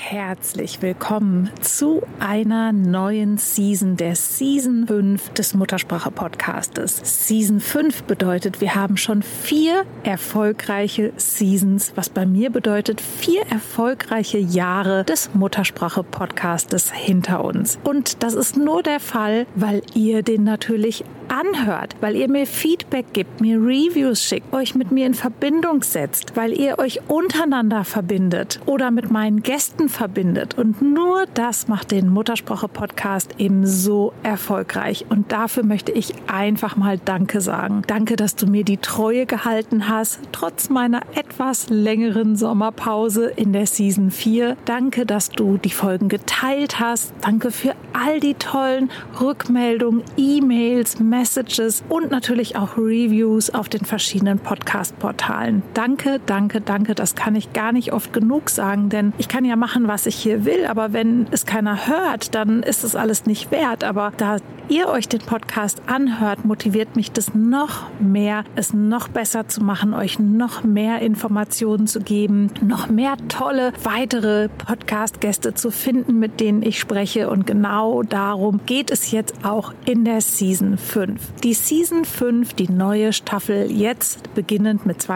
herzlich willkommen zu einer neuen Season, der Season 5 des Muttersprache-Podcastes. Season 5 bedeutet, wir haben schon 4 erfolgreiche Seasons, was bei mir bedeutet 4 erfolgreiche Jahre des Muttersprache-Podcastes hinter uns. Und das ist nur der Fall, weil ihr den natürlich anhört, weil ihr mir Feedback gibt, mir Reviews schickt, euch mit mir in Verbindung setzt, weil ihr euch untereinander verbindet oder mit meinen Gästen verbindet. Und nur das macht den Muttersprache-Podcast eben so erfolgreich. Und dafür möchte ich einfach mal Danke sagen. Danke, dass du mir die Treue gehalten hast, trotz meiner etwas längeren Sommerpause in der Season 4. Danke, dass du die Folgen geteilt hast. Danke für all die tollen Rückmeldungen, E-Mails, Messages und natürlich auch Reviews auf den verschiedenen Podcast-Portalen. Danke, danke, danke. Das kann ich gar nicht oft genug sagen, denn ich kann ja machen, was ich hier will, aber wenn es keiner hört, dann ist es alles nicht wert. Aber da ihr euch den Podcast anhört, motiviert mich das noch mehr, es noch besser zu machen, euch noch mehr Informationen zu geben, noch mehr tolle weitere Podcast-Gäste zu finden, mit denen ich spreche. Und genau darum geht es jetzt auch in der Season 5. Die Season 5, die neue Staffel, jetzt beginnend mit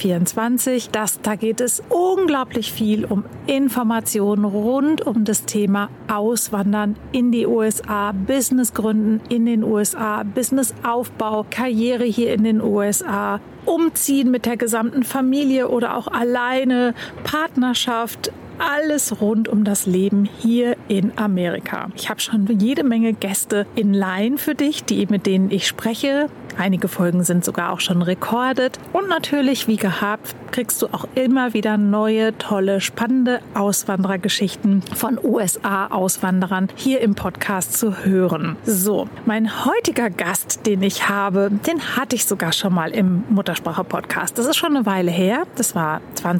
2024. Da geht es unglaublich viel um Informationen rund um das Thema Auswandern in die USA, Business gründen in den USA, Businessaufbau, Karriere hier in den USA, Umziehen mit der gesamten Familie oder auch alleine, Partnerschaft, alles rund um das Leben hier in Amerika. Ich habe schon jede Menge Gäste in Line für dich, mit denen ich spreche. Einige Folgen sind sogar auch schon recorded. Und natürlich, wie gehabt, kriegst du auch immer wieder neue, tolle, spannende Auswanderergeschichten von USA-Auswanderern hier im Podcast zu hören. So, mein heutiger Gast, den ich habe, den hatte ich sogar schon mal im Muttersprache-Podcast. Das ist schon eine Weile her. Das war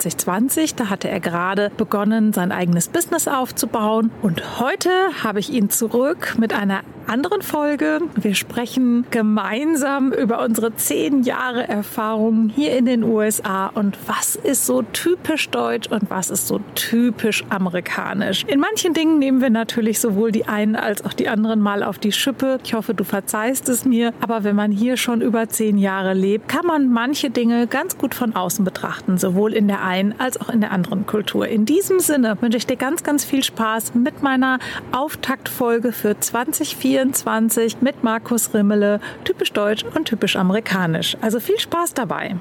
2020. Da hatte er gerade begonnen, sein eigenes Business aufzubauen. Und heute habe ich ihn zurück mit einer anderen Folge. Wir sprechen gemeinsam über unsere 10 Jahre Erfahrung hier in den USA und was ist so typisch deutsch und was ist so typisch amerikanisch. In manchen Dingen nehmen wir natürlich sowohl die einen als auch die anderen mal auf die Schippe. Ich hoffe, du verzeihst es mir, aber wenn man hier schon über 10 Jahre lebt, kann man manche Dinge ganz gut von außen betrachten, sowohl in der einen als auch in der anderen Kultur. In diesem Sinne wünsche ich dir ganz, ganz viel Spaß mit meiner Auftaktfolge für 2024 mit Markus Rimmele, typisch deutsch und typisch amerikanisch. Also viel Spaß dabei.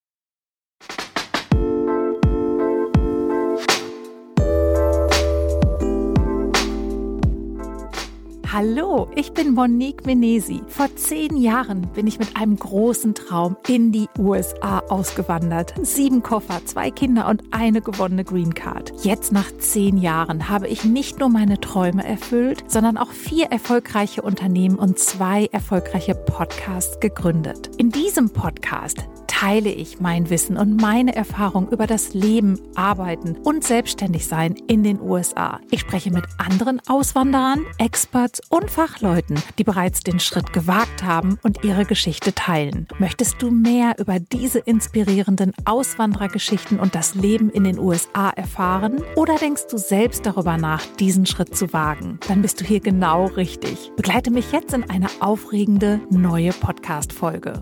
Hallo, ich bin Monique Menesi. Vor 10 Jahren bin ich mit einem großen Traum in die USA ausgewandert. 7 Koffer, 2 Kinder und eine gewonnene Green Card. Jetzt nach 10 Jahren habe ich nicht nur meine Träume erfüllt, sondern auch 4 erfolgreiche Unternehmen und 2 erfolgreiche Podcasts gegründet. In diesem Podcast teile ich mein Wissen und meine Erfahrung über das Leben, Arbeiten und Selbstständigsein in den USA. Ich spreche mit anderen Auswanderern, Experts und Fachleuten, die bereits den Schritt gewagt haben und ihre Geschichte teilen. Möchtest du mehr über diese inspirierenden Auswanderergeschichten und das Leben in den USA erfahren? Oder denkst du selbst darüber nach, diesen Schritt zu wagen? Dann bist du hier genau richtig. Begleite mich jetzt in eine aufregende neue Podcast-Folge.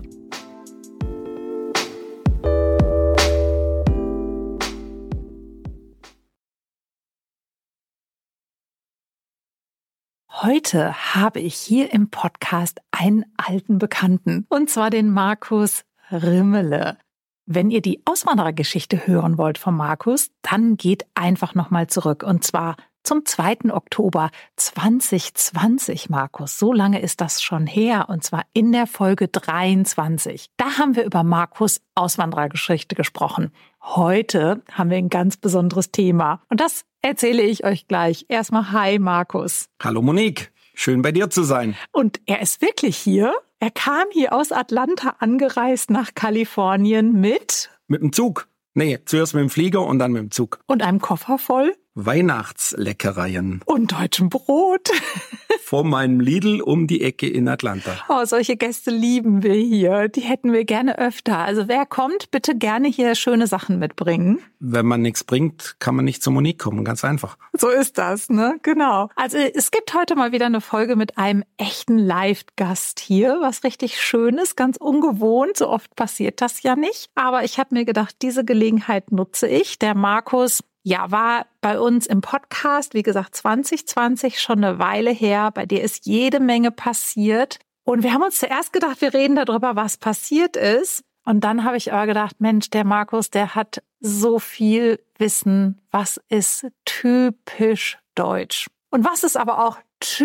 Heute habe ich hier im Podcast einen alten Bekannten, und zwar den Markus Rimmele. Wenn ihr die Auswanderergeschichte hören wollt von Markus, dann geht einfach nochmal zurück, und zwar zum 2. Oktober 2020, Markus. So lange ist das schon her, und zwar in der Folge 23. Da haben wir über Markus' Auswanderergeschichte gesprochen. Heute haben wir ein ganz besonderes Thema, und das erzähle ich euch gleich. Erstmal hi, Markus. Hallo Monique, schön bei dir zu sein. Und er ist wirklich hier. Er kam hier aus Atlanta angereist nach Kalifornien mit dem Zug. Nee, zuerst mit dem Flieger und dann mit dem Zug. Und einem Koffer voll Weihnachtsleckereien. Und deutschem Brot. von meinem Lidl um die Ecke in Atlanta. Oh, solche Gäste lieben wir hier. Die hätten wir gerne öfter. Also wer kommt, bitte gerne hier schöne Sachen mitbringen. Wenn man nichts bringt, kann man nicht zur Monique kommen. Ganz einfach. So ist das, ne? Genau. Also es gibt heute mal wieder eine Folge mit einem echten Live-Gast hier, was richtig schön ist, ganz ungewohnt. So oft passiert das ja nicht. Aber ich habe mir gedacht, diese Gelegenheit nutze ich. Der Markus war bei uns im Podcast, wie gesagt, 2020 schon eine Weile her. Bei dir ist jede Menge passiert. Und wir haben uns zuerst gedacht, wir reden darüber, was passiert ist. Und dann habe ich aber gedacht, Mensch, der Markus, der hat so viel Wissen. Was ist typisch deutsch? Und was ist aber auch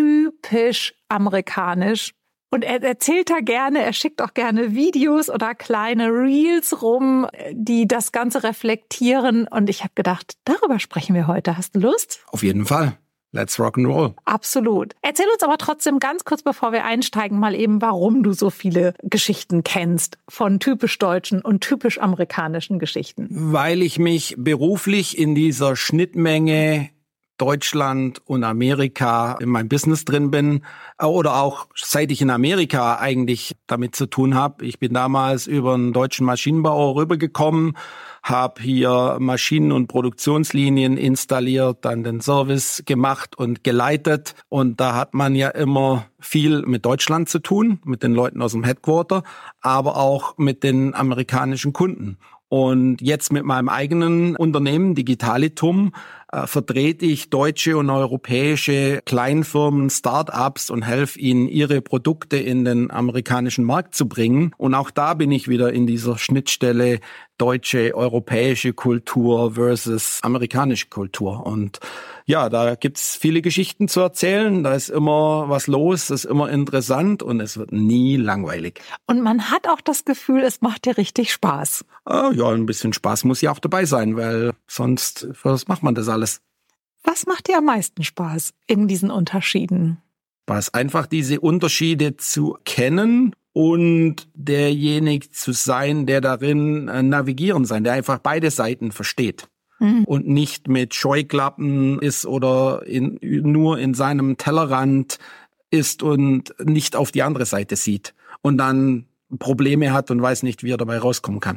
typisch amerikanisch? Und er erzählt da gerne, er schickt auch gerne Videos oder kleine Reels rum, die das Ganze reflektieren. Und ich habe gedacht, darüber sprechen wir heute. Hast du Lust? Auf jeden Fall. Let's rock and roll. Absolut. Erzähl uns aber trotzdem ganz kurz, bevor wir einsteigen, mal eben, warum du so viele Geschichten kennst von typisch deutschen und typisch amerikanischen Geschichten. Weil ich mich beruflich in dieser Schnittmenge Deutschland und Amerika in meinem Business drin bin oder auch seit ich in Amerika eigentlich damit zu tun habe. Ich bin damals über einen deutschen Maschinenbauer rübergekommen, habe hier Maschinen- und Produktionslinien installiert, dann den Service gemacht und geleitet. Und da hat man ja immer viel mit Deutschland zu tun, mit den Leuten aus dem Headquarter, aber auch mit den amerikanischen Kunden. Und jetzt mit meinem eigenen Unternehmen Digitalitum vertrete ich deutsche und europäische Kleinfirmen, Start-ups und helfe ihnen, ihre Produkte in den amerikanischen Markt zu bringen. Und auch da bin ich wieder in dieser Schnittstelle deutsche, europäische Kultur versus amerikanische Kultur. Und ja, da gibt's viele Geschichten zu erzählen. Da ist immer was los, ist immer interessant und es wird nie langweilig. Und man hat auch das Gefühl, es macht dir richtig Spaß. Ja, ein bisschen Spaß muss ja auch dabei sein, weil sonst, was macht man das alles? Was macht dir am meisten Spaß in diesen Unterschieden? Was einfach diese Unterschiede zu kennen und derjenige zu sein, der darin navigieren sein, der einfach beide Seiten versteht. Und nicht mit Scheuklappen ist oder nur in seinem Tellerrand ist und nicht auf die andere Seite sieht und dann Probleme hat und weiß nicht, wie er dabei rauskommen kann.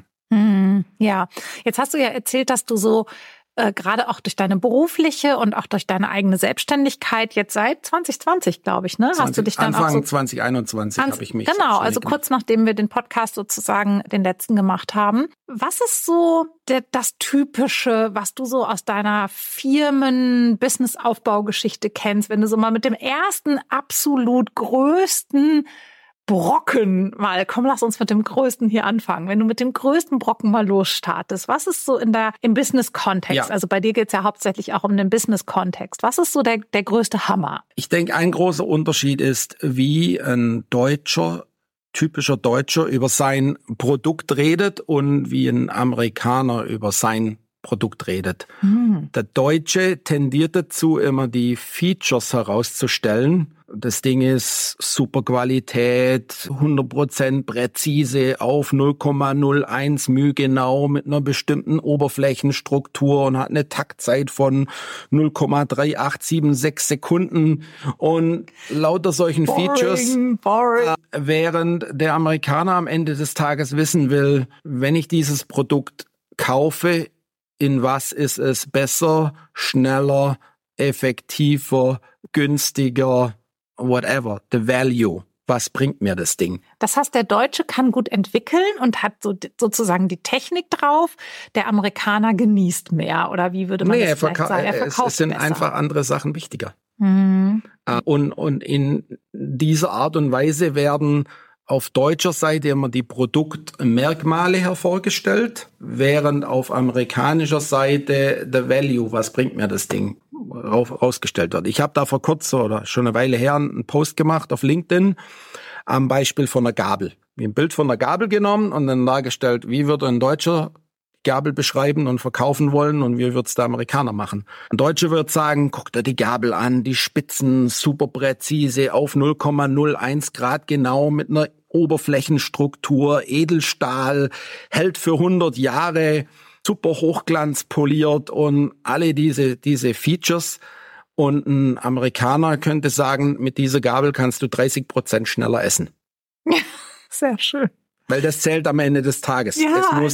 Ja, jetzt hast du ja erzählt, dass du so gerade auch durch deine berufliche und auch durch deine eigene Selbstständigkeit jetzt seit 2020, glaube ich, ne? Hast du dich dann Anfang auch so 2021 habe ich mich genau, also kurz nachdem wir den Podcast sozusagen den letzten gemacht haben. Was ist so das Typische, was du so aus deiner Firmen-Business-Aufbaugeschichte kennst, wenn du so mal mit dem ersten absolut größten Brocken mal, komm, lass uns mit dem Größten hier anfangen. Wenn du mit dem größten Brocken mal losstartest, was ist so im Business-Kontext? Ja. Also bei dir geht's ja hauptsächlich auch um den Business-Kontext. Was ist so der größte Hammer? Ich denke, ein großer Unterschied ist, wie ein typischer Deutscher über sein Produkt redet und wie ein Amerikaner über sein Produkt redet. Der Deutsche tendiert dazu, immer die Features herauszustellen. Das Ding ist super Qualität, 100% präzise auf 0,01 μ genau mit einer bestimmten Oberflächenstruktur und hat eine Taktzeit von 0,3876 Sekunden und lauter solchen Features. Während der Amerikaner am Ende des Tages wissen will, wenn ich dieses Produkt kaufe, in was ist es besser, schneller, effektiver, günstiger, whatever, the value. Was bringt mir das Ding? Das heißt, der Deutsche kann gut entwickeln und hat sozusagen die Technik drauf. Der Amerikaner genießt mehr. Oder wie würde man das vielleicht sagen? Er verkauft es sind besser. Einfach andere Sachen wichtiger. Und in dieser Art und Weise werden auf deutscher Seite immer die Produktmerkmale hervorgestellt, während auf amerikanischer Seite the value, was bringt mir das Ding, rausgestellt wird. Ich habe da vor kurzem oder schon eine Weile her einen Post gemacht auf LinkedIn am Beispiel von einer Gabel. Ein Bild von einer Gabel genommen und dann dargestellt, wie würde ein Deutscher Gabel beschreiben und verkaufen wollen und wie wird's der Amerikaner machen. Ein Deutscher wird sagen, guck dir die Gabel an, die Spitzen super präzise auf 0,01 Grad genau mit einer Oberflächenstruktur, Edelstahl, hält für 100 Jahre, super hochglanzpoliert und alle diese Features. Und ein Amerikaner könnte sagen, mit dieser Gabel kannst du 30% schneller essen. Sehr schön. Weil das zählt am Ende des Tages. Ja, mir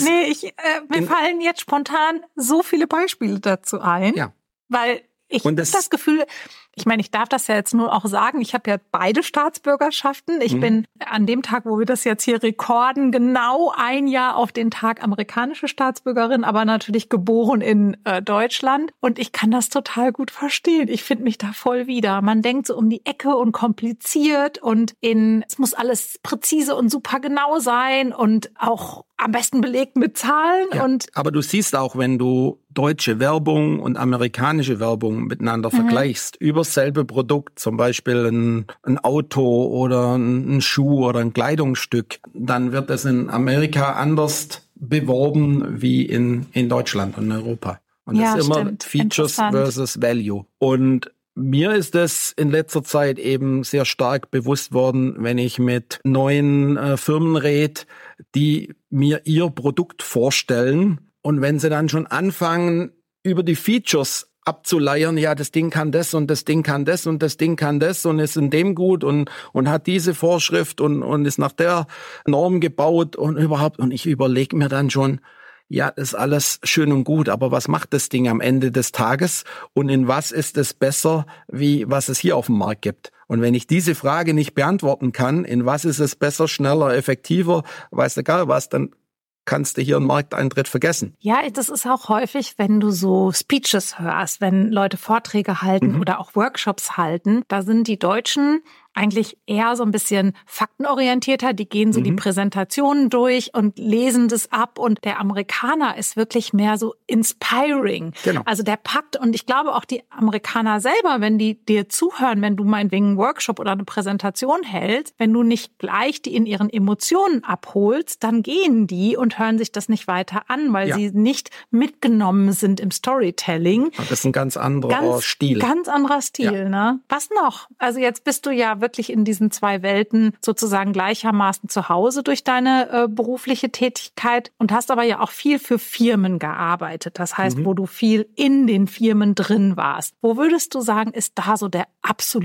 fallen jetzt spontan so viele Beispiele dazu ein. Ja. Weil ich habe das Gefühl, ich meine, ich darf das ja jetzt nur auch sagen, ich habe ja beide Staatsbürgerschaften. Ich bin an dem Tag, wo wir das jetzt hier rekorden, genau ein Jahr auf den Tag amerikanische Staatsbürgerin, aber natürlich geboren in Deutschland. Und ich kann das total gut verstehen. Ich finde mich da voll wieder. Man denkt so um die Ecke und kompliziert und es muss alles präzise und super genau sein und auch am besten belegt mit Zahlen. Ja, aber du siehst auch, wenn du deutsche Werbung und amerikanische Werbung miteinander vergleichst, über selbe Produkt, zum Beispiel ein Auto oder ein Schuh oder ein Kleidungsstück, dann wird es in Amerika anders beworben wie in Deutschland und Europa. Und das ist immer Features versus Value. Und mir ist es in letzter Zeit eben sehr stark bewusst worden, wenn ich mit neuen Firmen rede, die mir ihr Produkt vorstellen. Und wenn sie dann schon anfangen, über die Features abzuleiern, ja, das Ding kann das und das Ding kann das und das Ding kann das und ist in dem gut und hat diese Vorschrift und ist nach der Norm gebaut und überhaupt. Und ich überlege mir dann schon, ja, ist alles schön und gut, aber was macht das Ding am Ende des Tages und in was ist es besser, wie was es hier auf dem Markt gibt? Und wenn ich diese Frage nicht beantworten kann, in was ist es besser, schneller, effektiver, weiß egal was, dann kannst du hier einen Markteintritt vergessen. Ja, das ist auch häufig, wenn du so Speeches hörst, wenn Leute Vorträge halten oder auch Workshops halten, da sind die Deutschen eigentlich eher so ein bisschen faktenorientierter. Die gehen so die Präsentationen durch und lesen das ab. Und der Amerikaner ist wirklich mehr so inspiring. Genau. Also der packt, und ich glaube auch die Amerikaner selber, wenn die dir zuhören, wenn du meinetwegen einen Workshop oder eine Präsentation hältst, wenn du nicht gleich die in ihren Emotionen abholst, dann gehen die und hören sich das nicht weiter an, weil sie nicht mitgenommen sind im Storytelling. Das ist ein ganz anderer Stil. Ganz anderer Stil, ne? Was noch? Also jetzt bist du ja wirklich in diesen zwei Welten sozusagen gleichermaßen zu Hause durch deine berufliche Tätigkeit und hast aber ja auch viel für Firmen gearbeitet. Das heißt, wo du viel in den Firmen drin warst. Wo würdest du sagen, ist da so der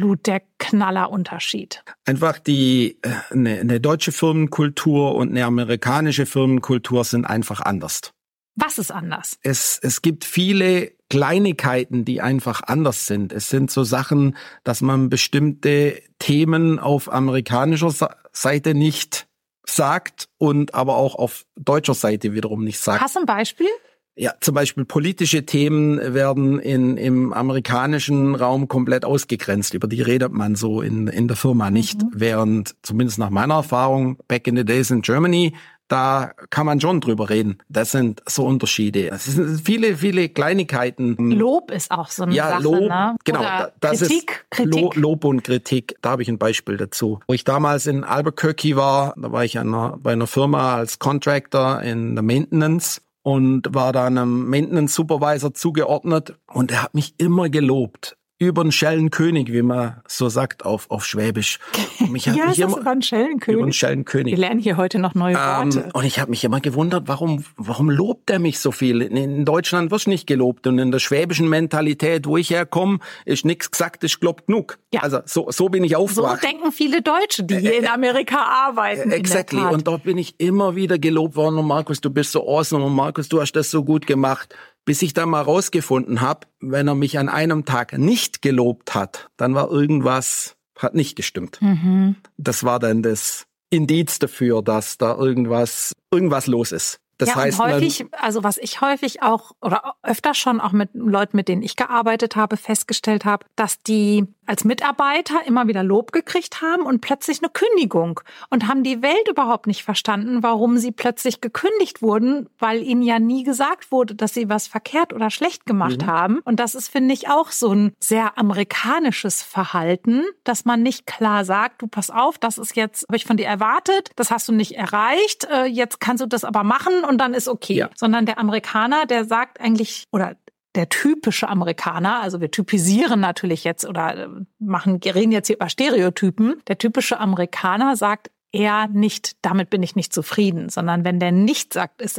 Knallerunterschied? Einfach eine deutsche Firmenkultur und eine amerikanische Firmenkultur sind einfach anders. Was ist anders? Es gibt viele Kleinigkeiten, die einfach anders sind. Es sind so Sachen, dass man bestimmte Themen auf amerikanischer Seite nicht sagt und aber auch auf deutscher Seite wiederum nicht sagt. Hast du ein Beispiel? Ja, zum Beispiel politische Themen werden im amerikanischen Raum komplett ausgegrenzt. Über die redet man so in der Firma nicht. Während, zumindest nach meiner Erfahrung, back in the days in Germany, da kann man schon drüber reden. Das sind so Unterschiede. Es sind viele, viele Kleinigkeiten. Lob ist auch so eine Sache, Lob, ne? Genau. Oder das Kritik. Lob und Kritik. Da habe ich ein Beispiel dazu. Wo ich damals in Albuquerque war, da war ich bei einer Firma als Contractor in der Maintenance und war da einem Maintenance Supervisor zugeordnet und er hat mich immer gelobt. Über den Schellenkönig, wie man so sagt auf Schwäbisch. Über den Schellenkönig. Wir lernen hier heute noch neue Worte. Und ich habe mich immer gewundert, warum lobt er mich so viel? In Deutschland wirst du nicht gelobt und in der schwäbischen Mentalität, wo ich herkomme, ist nichts gesagt, ist glaub genug. Ja. Also so bin ich aufgewacht. So denken viele Deutsche, die hier in Amerika arbeiten. Exactly. Und dort bin ich immer wieder gelobt worden. Und Markus, du bist so awesome. Und Markus, du hast das so gut gemacht. Bis ich dann mal rausgefunden habe, wenn er mich an einem Tag nicht gelobt hat, dann war hat nicht gestimmt. Das war dann das Indiz dafür, dass da irgendwas los ist. Das heißt, und häufig, also was ich häufig auch oder öfter schon auch mit Leuten, mit denen ich gearbeitet habe, festgestellt habe, dass die als Mitarbeiter immer wieder Lob gekriegt haben und plötzlich eine Kündigung und haben die Welt überhaupt nicht verstanden, warum sie plötzlich gekündigt wurden, weil ihnen ja nie gesagt wurde, dass sie was verkehrt oder schlecht gemacht haben. Und das ist, finde ich, auch so ein sehr amerikanisches Verhalten, dass man nicht klar sagt, du pass auf, das ist jetzt, habe ich von dir erwartet, das hast du nicht erreicht, jetzt kannst du das aber machen und dann ist okay. Ja. Sondern der Amerikaner, der sagt eigentlich, oder der typische Amerikaner, also wir typisieren natürlich jetzt oder reden jetzt hier über Stereotypen. Der typische Amerikaner sagt eher nicht, damit bin ich nicht zufrieden, sondern wenn der nicht sagt, ist er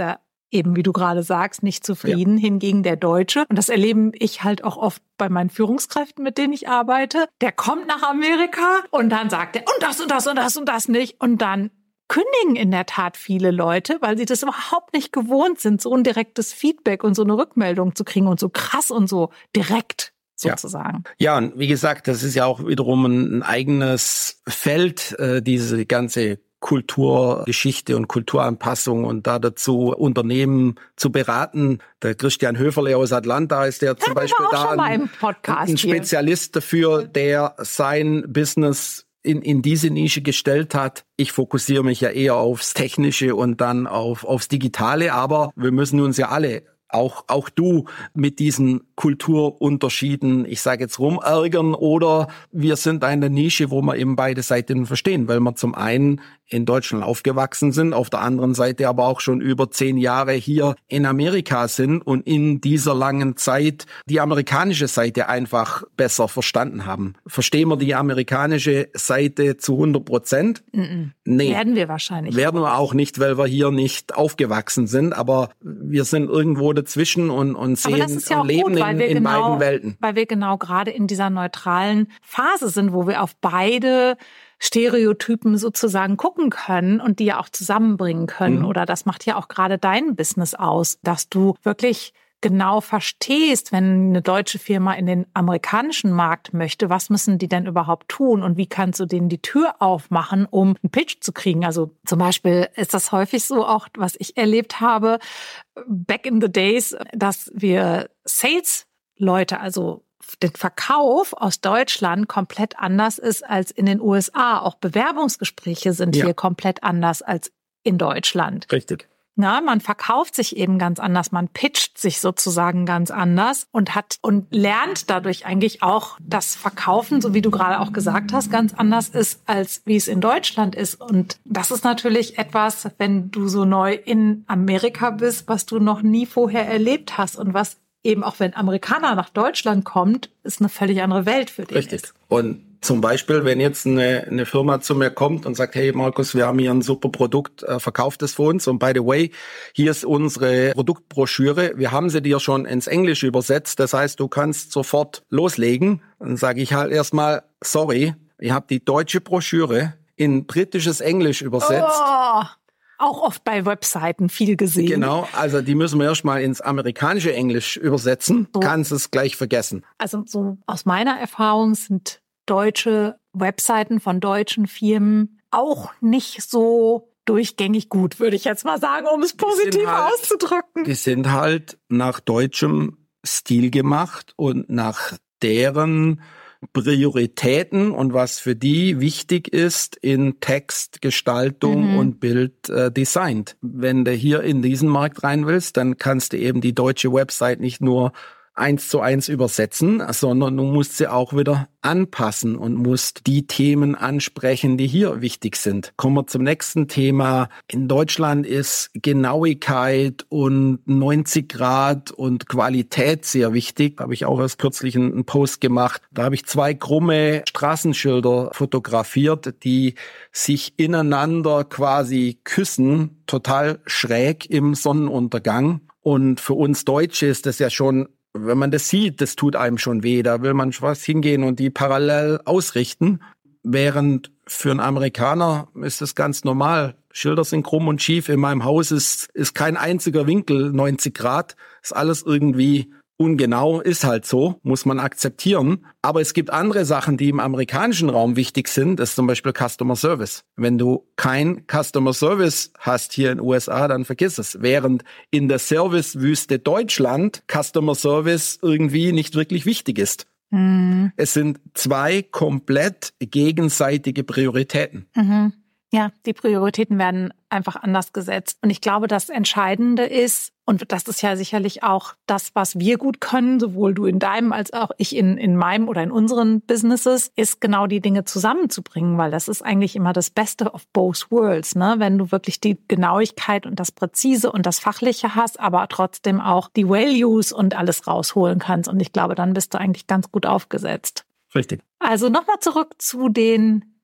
eben, wie du gerade sagst, nicht zufrieden. Ja. Hingegen der Deutsche, und das erlebe ich halt auch oft bei meinen Führungskräften, mit denen ich arbeite, der kommt nach Amerika und dann sagt er, und das und das und das und das nicht. Und dann kündigen in der Tat viele Leute, weil sie das überhaupt nicht gewohnt sind, so ein direktes Feedback und so eine Rückmeldung zu kriegen und so krass und so direkt sozusagen. Ja, und wie gesagt, das ist ja auch wiederum ein eigenes Feld, diese ganze Kulturgeschichte und Kulturanpassung und da dazu Unternehmen zu beraten. Der Christian Höferle aus Atlanta ist der zum Beispiel da ein Spezialist dafür, der sein Business in diese Nische gestellt hat. Ich fokussiere mich ja eher aufs Technische und dann aufs Digitale, aber wir müssen uns ja alle, auch du, mit diesen Kulturunterschieden, ich sage jetzt rumärgern, oder wir sind eine Nische, wo wir eben beide Seiten verstehen, weil wir zum einen in Deutschland aufgewachsen sind, auf der anderen Seite aber auch schon über 10 Jahre hier in Amerika sind und in dieser langen Zeit die amerikanische Seite einfach besser verstanden haben. Verstehen wir die amerikanische Seite zu 100%? Nee. Werden wir wahrscheinlich. Werden wir auch nicht, weil wir hier nicht aufgewachsen sind, aber wir sind irgendwo dazwischen und sehen und leben gut, in beiden Welten. Weil wir genau gerade in dieser neutralen Phase sind, wo wir auf beide Stereotypen sozusagen gucken können und die ja auch zusammenbringen können. Oder das macht ja auch gerade dein Business aus, dass du wirklich genau verstehst, wenn eine deutsche Firma in den amerikanischen Markt möchte, was müssen die denn überhaupt tun und wie kannst du denen die Tür aufmachen, um einen Pitch zu kriegen? Also zum Beispiel ist das häufig so auch, was ich erlebt habe, back in the days, dass wir Sales-Leute, also den Verkauf aus Deutschland komplett anders ist als in den USA. Auch Bewerbungsgespräche sind hier komplett anders als in Deutschland. Richtig. Na, man verkauft sich eben ganz anders, man pitcht sich sozusagen ganz anders und lernt dadurch eigentlich auch, dass Verkaufen, so wie du gerade auch gesagt hast, ganz anders ist, als wie es in Deutschland ist. Und das ist natürlich etwas, wenn du so neu in Amerika bist, was du noch nie vorher erlebt hast und was eben auch, wenn Amerikaner nach Deutschland kommt, ist eine völlig andere Welt für dich. Richtig. Und zum Beispiel, wenn jetzt eine Firma zu mir kommt und sagt, hey Markus, wir haben hier ein super Produkt, verkauft es für uns. Und by the way, hier ist unsere Produktbroschüre. Wir haben sie dir schon ins Englische übersetzt. Das heißt, du kannst sofort loslegen. Dann sage ich halt erstmal, sorry, ich habe die deutsche Broschüre in britisches Englisch übersetzt. Oh. Auch oft bei Webseiten viel gesehen. Genau, also die müssen wir erstmal ins amerikanische Englisch übersetzen. So. Kannst es gleich vergessen. Also so aus meiner Erfahrung sind deutsche Webseiten von deutschen Firmen auch nicht so durchgängig gut, würde ich jetzt mal sagen, um es positiv auszudrücken. Die sind halt nach deutschem Stil gemacht und nach deren Prioritäten und was für die wichtig ist in Textgestaltung und Bild designt. Wenn du hier in diesen Markt rein willst, dann kannst du eben die deutsche Website nicht nur 1:1 übersetzen, sondern du musst sie auch wieder anpassen und musst die Themen ansprechen, die hier wichtig sind. Kommen wir zum nächsten Thema. In Deutschland ist Genauigkeit und 90 Grad und Qualität sehr wichtig. Da habe ich auch erst kürzlich einen Post gemacht. Da habe ich 2 krumme Straßenschilder fotografiert, die sich ineinander quasi küssen, total schräg im Sonnenuntergang. Und für uns Deutsche ist das ja schon, wenn man das sieht, das tut einem schon weh. Da will man was hingehen und die parallel ausrichten. Während für einen Amerikaner ist das ganz normal. Schilder sind krumm und schief. In meinem Haus ist kein einziger Winkel 90 Grad. Ist alles irgendwie ungenau, ist halt so, muss man akzeptieren. Aber es gibt andere Sachen, die im amerikanischen Raum wichtig sind. Das ist zum Beispiel Customer Service. Wenn du kein Customer Service hast hier in den USA, dann vergiss es. Während in der Servicewüste Deutschland Customer Service irgendwie nicht wirklich wichtig ist. Es sind 2 komplett gegenseitige Prioritäten. Ja, die Prioritäten werden einfach anders gesetzt. Und ich glaube, das Entscheidende ist, und das ist ja sicherlich auch das, was wir gut können, sowohl du in deinem als auch ich in meinem oder in unseren Businesses, ist genau die Dinge zusammenzubringen, weil das ist eigentlich immer das Beste of both worlds, ne? Wenn du wirklich die Genauigkeit und das Präzise und das Fachliche hast, aber trotzdem auch die Values und alles rausholen kannst. Und ich glaube, dann bist du eigentlich ganz gut aufgesetzt. Richtig. Also nochmal zurück zu den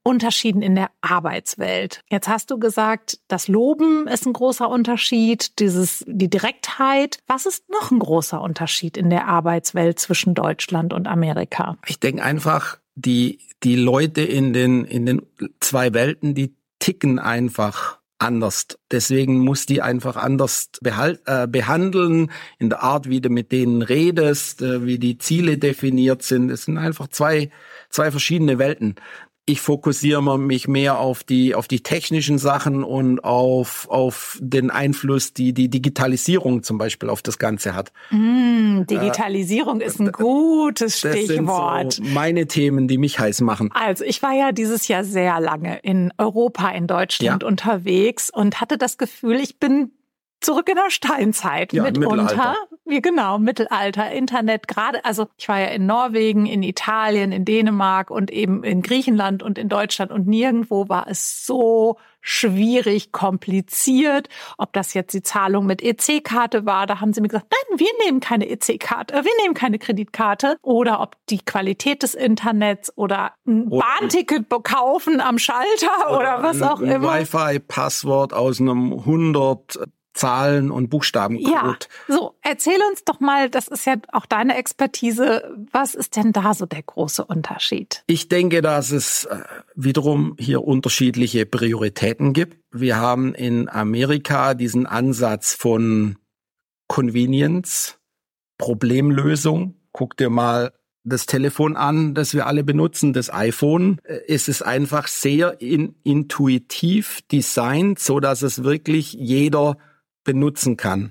Unterschieden in der Arbeitswelt. Jetzt hast du gesagt, das Loben ist ein großer Unterschied, die Direktheit. Was ist noch ein großer Unterschied in der Arbeitswelt zwischen Deutschland und Amerika? Ich denke einfach, die Leute in den zwei Welten, die ticken einfach anders. Deswegen muss die einfach anders behandeln, in der Art, wie du mit denen redest, wie die Ziele definiert sind. Es sind einfach zwei verschiedene Welten. Ich fokussiere mich mehr auf die technischen Sachen und auf den Einfluss, die Digitalisierung zum Beispiel auf das Ganze hat. Digitalisierung ist ein gutes Stichwort. Das sind so meine Themen, die mich heiß machen. Also ich war ja dieses Jahr sehr lange in Europa, in Deutschland unterwegs und hatte das Gefühl, ich bin zurück in der Steinzeit mitunter. Mittelalter, Internet gerade. Also ich war ja in Norwegen, in Italien, in Dänemark und eben in Griechenland und in Deutschland und nirgendwo war es so schwierig, kompliziert. Ob das jetzt die Zahlung mit EC-Karte war, da haben sie mir gesagt, nein, wir nehmen keine EC-Karte, wir nehmen keine Kreditkarte. Oder ob die Qualität des Internets oder ein Bahnticket kaufen am Schalter oder was auch immer. Ein Wi-Fi-Passwort aus einem 100 Zahlen- und Buchstabencode. Ja, so, erzähl uns doch mal, das ist ja auch deine Expertise, was ist denn da so der große Unterschied? Ich denke, dass es wiederum hier unterschiedliche Prioritäten gibt. Wir haben in Amerika diesen Ansatz von Convenience, Problemlösung. Guck dir mal das Telefon an, das wir alle benutzen, das iPhone. Es ist einfach sehr intuitiv designt, so dass es wirklich jeder benutzen kann.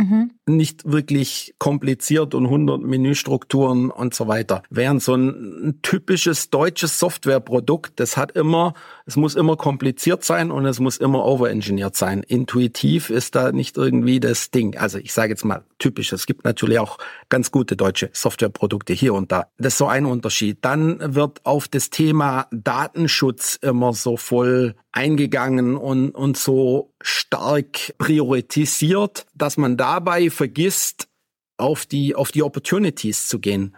Nicht wirklich kompliziert und 100 Menüstrukturen und so weiter. Während so ein typisches deutsches Softwareprodukt, es muss immer kompliziert sein und es muss immer overengineert sein. Intuitiv ist da nicht irgendwie das Ding. Also ich sage jetzt mal typisch. Es gibt natürlich auch ganz gute deutsche Softwareprodukte hier und da. Das ist so ein Unterschied. Dann wird auf das Thema Datenschutz immer so voll eingegangen und so stark priorisiert, dass man dabei vergisst, auf die Opportunities zu gehen.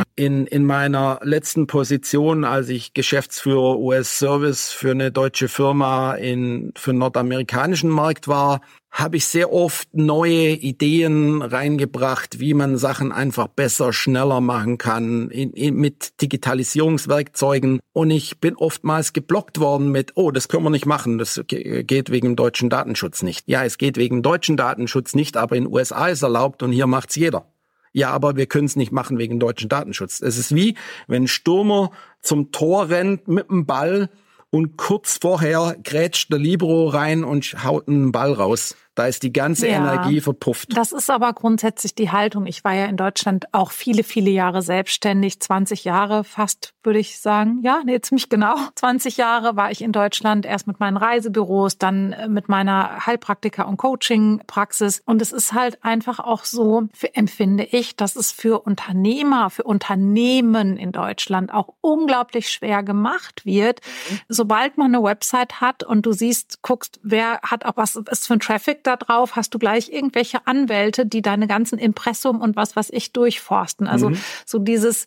In meiner letzten Position, als ich Geschäftsführer US-Service für eine deutsche Firma für den nordamerikanischen Markt war, habe ich sehr oft neue Ideen reingebracht, wie man Sachen einfach besser, schneller machen kann mit Digitalisierungswerkzeugen. Und ich bin oftmals geblockt worden mit, das können wir nicht machen, das geht wegen dem deutschen Datenschutz nicht. Ja, es geht wegen dem deutschen Datenschutz nicht, aber in den USA ist erlaubt und hier macht's jeder. Ja, aber wir können es nicht machen wegen dem deutschen Datenschutz. Es ist wie, wenn ein Stürmer zum Tor rennt mit dem Ball und kurz vorher grätscht der Libero rein und haut einen Ball raus. Da ist die ganze Energie verpufft. Das ist aber grundsätzlich die Haltung. Ich war ja in Deutschland auch viele, viele Jahre selbstständig. 20 Jahre fast, würde ich sagen. Ja, nee, ziemlich genau. 20 Jahre war ich in Deutschland, erst mit meinen Reisebüros, dann mit meiner Heilpraktiker- und Coaching-Praxis. Und es ist halt einfach auch so, empfinde ich, dass es für Unternehmer, für Unternehmen in Deutschland auch unglaublich schwer gemacht wird. Sobald man eine Website hat und du guckst, wer hat auch was ist für ein Traffic da drauf, hast du gleich irgendwelche Anwälte, die deine ganzen Impressum und was weiß ich durchforsten. Also so dieses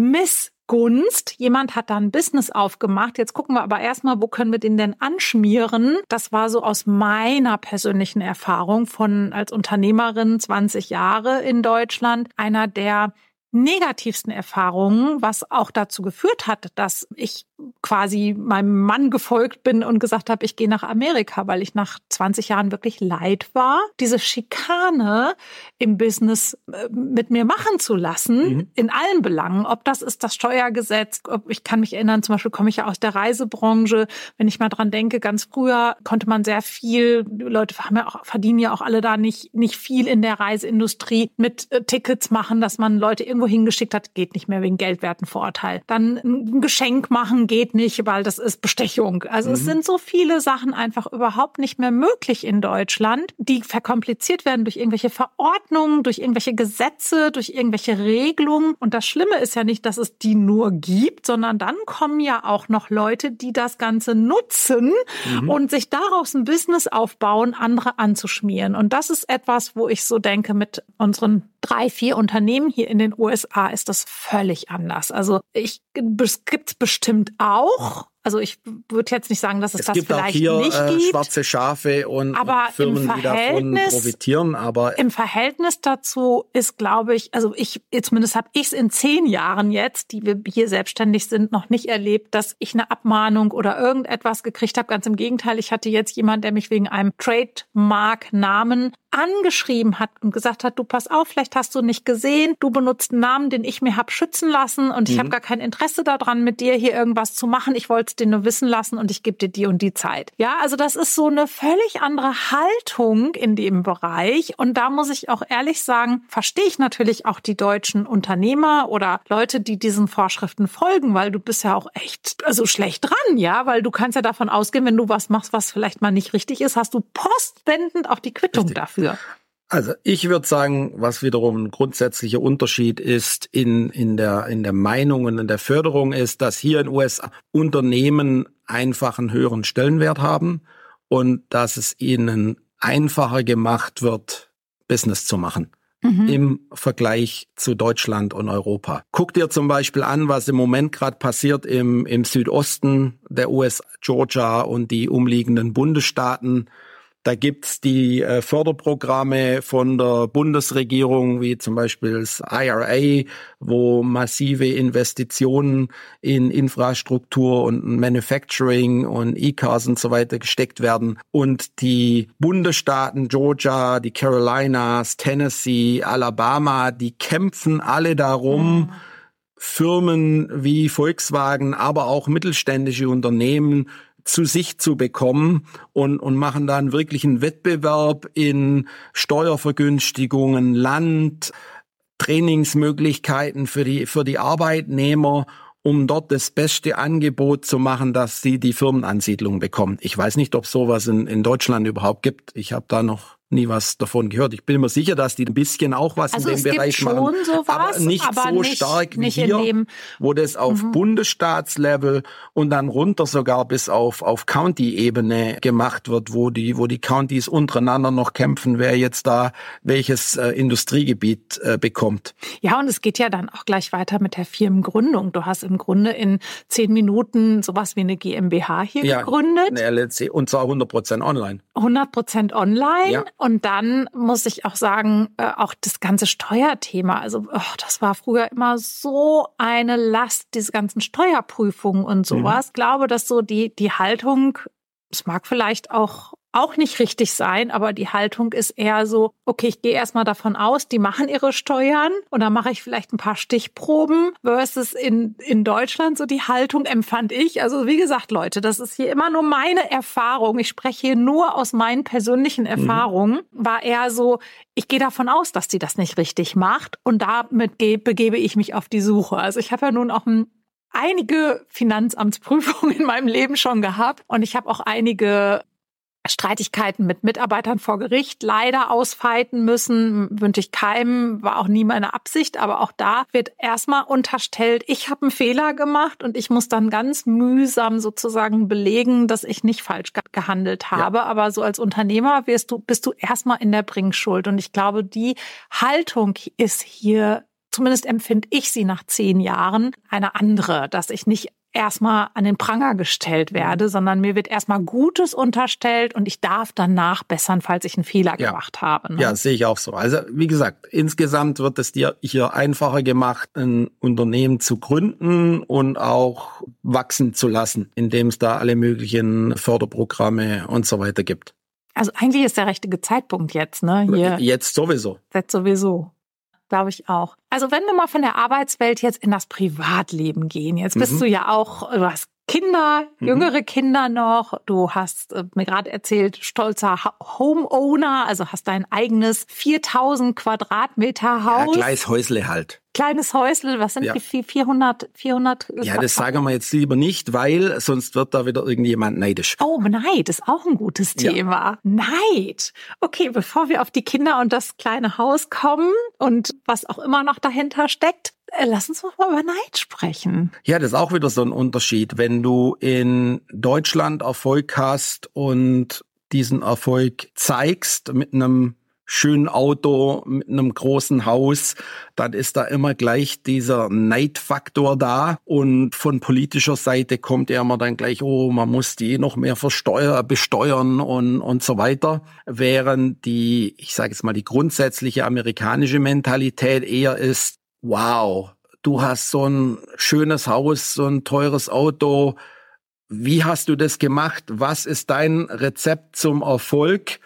Missgunst. Jemand hat da ein Business aufgemacht. Jetzt gucken wir aber erstmal, wo können wir den denn anschmieren? Das war so aus meiner persönlichen Erfahrung als Unternehmerin 20 Jahre in Deutschland einer der negativsten Erfahrungen, was auch dazu geführt hat, dass ich quasi meinem Mann gefolgt bin und gesagt habe, ich gehe nach Amerika, weil ich nach 20 Jahren wirklich leid war, diese Schikane im Business mit mir machen zu lassen, in allen Belangen. Ob das ist das Steuergesetz, ich kann mich erinnern, zum Beispiel komme ich ja aus der Reisebranche, wenn ich mal dran denke, ganz früher konnte man sehr viel, Leute verdienen ja auch alle da nicht viel in der Reiseindustrie mit Tickets machen, dass man Leute irgendwo hingeschickt hat, geht nicht mehr wegen Geldwertenvorurteil. Dann ein Geschenk machen geht nicht, weil das ist Bestechung. Also es sind so viele Sachen einfach überhaupt nicht mehr möglich in Deutschland, die verkompliziert werden durch irgendwelche Verordnungen, durch irgendwelche Gesetze, durch irgendwelche Regelungen. Und das Schlimme ist ja nicht, dass es die nur gibt, sondern dann kommen ja auch noch Leute, die das Ganze nutzen und sich daraus ein Business aufbauen, andere anzuschmieren. Und das ist etwas, wo ich so denke, mit unseren 3-4 Unternehmen hier in den USA ist das völlig anders. Also es gibt bestimmt auch Also ich würde jetzt nicht sagen, dass es das gibt vielleicht auch hier, nicht gibt. schwarze Schafe und Firmen, die davon profitieren. Aber im Verhältnis dazu ist, glaube ich, also zumindest habe ich es in 10 Jahren jetzt, die wir hier selbstständig sind, noch nicht erlebt, dass ich eine Abmahnung oder irgendetwas gekriegt habe. Ganz im Gegenteil, ich hatte jetzt jemand, der mich wegen einem Trademark-Namen angeschrieben hat und gesagt hat, du pass auf, vielleicht hast du nicht gesehen, du benutzt einen Namen, den ich mir habe schützen lassen und ich habe gar kein Interesse daran, mit dir hier irgendwas zu machen. Ich wollte es dir nur wissen lassen und ich gebe dir die und die Zeit. Ja, also das ist so eine völlig andere Haltung in dem Bereich und da muss ich auch ehrlich sagen, verstehe ich natürlich auch die deutschen Unternehmer oder Leute, die diesen Vorschriften folgen, weil du bist ja auch echt schlecht dran, ja, weil du kannst ja davon ausgehen, wenn du was machst, was vielleicht mal nicht richtig ist, hast du postwendend auch die Quittung dafür. Also ich würde sagen, was wiederum ein grundsätzlicher Unterschied ist in der Meinung und in der Förderung ist, dass hier in den USA Unternehmen einfach einen höheren Stellenwert haben und dass es ihnen einfacher gemacht wird, Business zu machen. Im Vergleich zu Deutschland und Europa. Guck dir zum Beispiel an, was im Moment gerade passiert im Südosten der USA, Georgia und die umliegenden Bundesstaaten. Da gibt's die Förderprogramme von der Bundesregierung, wie zum Beispiel das IRA, wo massive Investitionen in Infrastruktur und Manufacturing und E-Cars und so weiter gesteckt werden. Und die Bundesstaaten Georgia, die Carolinas, Tennessee, Alabama, die kämpfen alle darum, Firmen wie Volkswagen, aber auch mittelständische Unternehmen zu sich zu bekommen und machen da einen wirklichen Wettbewerb in Steuervergünstigungen, Land, Trainingsmöglichkeiten für die Arbeitnehmer, um dort das beste Angebot zu machen, dass sie die Firmenansiedlung bekommen. Ich weiß nicht, ob es sowas in Deutschland überhaupt gibt. Ich habe da noch nie was davon gehört. Ich bin mir sicher, dass die ein bisschen auch was in dem Bereich machen. Sowas, aber nicht so stark wie hier, wo das auf Bundesstaatslevel und dann runter sogar bis auf County-Ebene gemacht wird, wo die Countys untereinander noch kämpfen, wer jetzt da welches Industriegebiet bekommt. Ja, und es geht ja dann auch gleich weiter mit der Firmengründung. Du hast im Grunde in 10 Minuten sowas wie eine GmbH hier gegründet. Eine LLC, und zwar 100% online. 100% online. Ja. Und dann muss ich auch sagen, auch das ganze Steuerthema, das war früher immer so eine Last, diese ganzen Steuerprüfungen und sowas. Ich glaube, dass so die Haltung, es mag vielleicht auch nicht richtig sein, aber die Haltung ist eher so, okay, ich gehe erstmal davon aus, die machen ihre Steuern und dann mache ich vielleicht ein paar Stichproben versus in Deutschland so die Haltung empfand ich. Also wie gesagt, Leute, das ist hier immer nur meine Erfahrung. Ich spreche hier nur aus meinen persönlichen Erfahrungen. War eher so, ich gehe davon aus, dass die das nicht richtig macht und damit begebe ich mich auf die Suche. Also ich habe ja nun auch einige Finanzamtsprüfungen in meinem Leben schon gehabt und ich habe auch einige Streitigkeiten mit Mitarbeitern vor Gericht leider ausfeiten müssen, wünsche ich keinem, war auch nie meine Absicht, aber auch da wird erstmal unterstellt, ich habe einen Fehler gemacht und ich muss dann ganz mühsam sozusagen belegen, dass ich nicht falsch gehandelt habe, aber so als Unternehmer bist du erstmal in der Bringschuld und ich glaube, die Haltung ist hier, zumindest empfinde ich sie nach 10 Jahren, eine andere, dass ich nicht erstmal an den Pranger gestellt werde, sondern mir wird erstmal Gutes unterstellt und ich darf dann nachbessern, falls ich einen Fehler gemacht habe. Ne? Ja, sehe ich auch so. Also wie gesagt, insgesamt wird es dir hier einfacher gemacht, ein Unternehmen zu gründen und auch wachsen zu lassen, indem es da alle möglichen Förderprogramme und so weiter gibt. Also eigentlich ist der richtige Zeitpunkt jetzt, ne? Hier. Jetzt sowieso. Jetzt sowieso. Glaube ich auch. Also wenn wir mal von der Arbeitswelt jetzt in das Privatleben gehen, jetzt bist du ja auch, du hast Kinder, jüngere Kinder noch, du hast mir gerade erzählt, stolzer Homeowner, also hast dein eigenes 4000 Quadratmeter Haus. Ja, kleines Häusle halt. Kleines Häusle, was sind die 400? Ja, das sagen wir jetzt lieber nicht, weil sonst wird da wieder irgendjemand neidisch. Oh, Neid ist auch ein gutes Thema. Ja. Neid. Okay, bevor wir auf die Kinder und das kleine Haus kommen und was auch immer noch dahinter steckt, lass uns doch mal über Neid sprechen. Ja, das ist auch wieder so ein Unterschied. Wenn du in Deutschland Erfolg hast und diesen Erfolg zeigst mit einem schönen Auto, mit einem großen Haus, dann ist da immer gleich dieser Neidfaktor da. Und von politischer Seite kommt ja immer dann gleich, oh, man muss die noch mehr besteuern und so weiter. Während die, ich sage jetzt mal, die grundsätzliche amerikanische Mentalität eher ist, wow, du hast so ein schönes Haus, so ein teures Auto. Wie hast du das gemacht? Was ist dein Rezept zum Erfolg?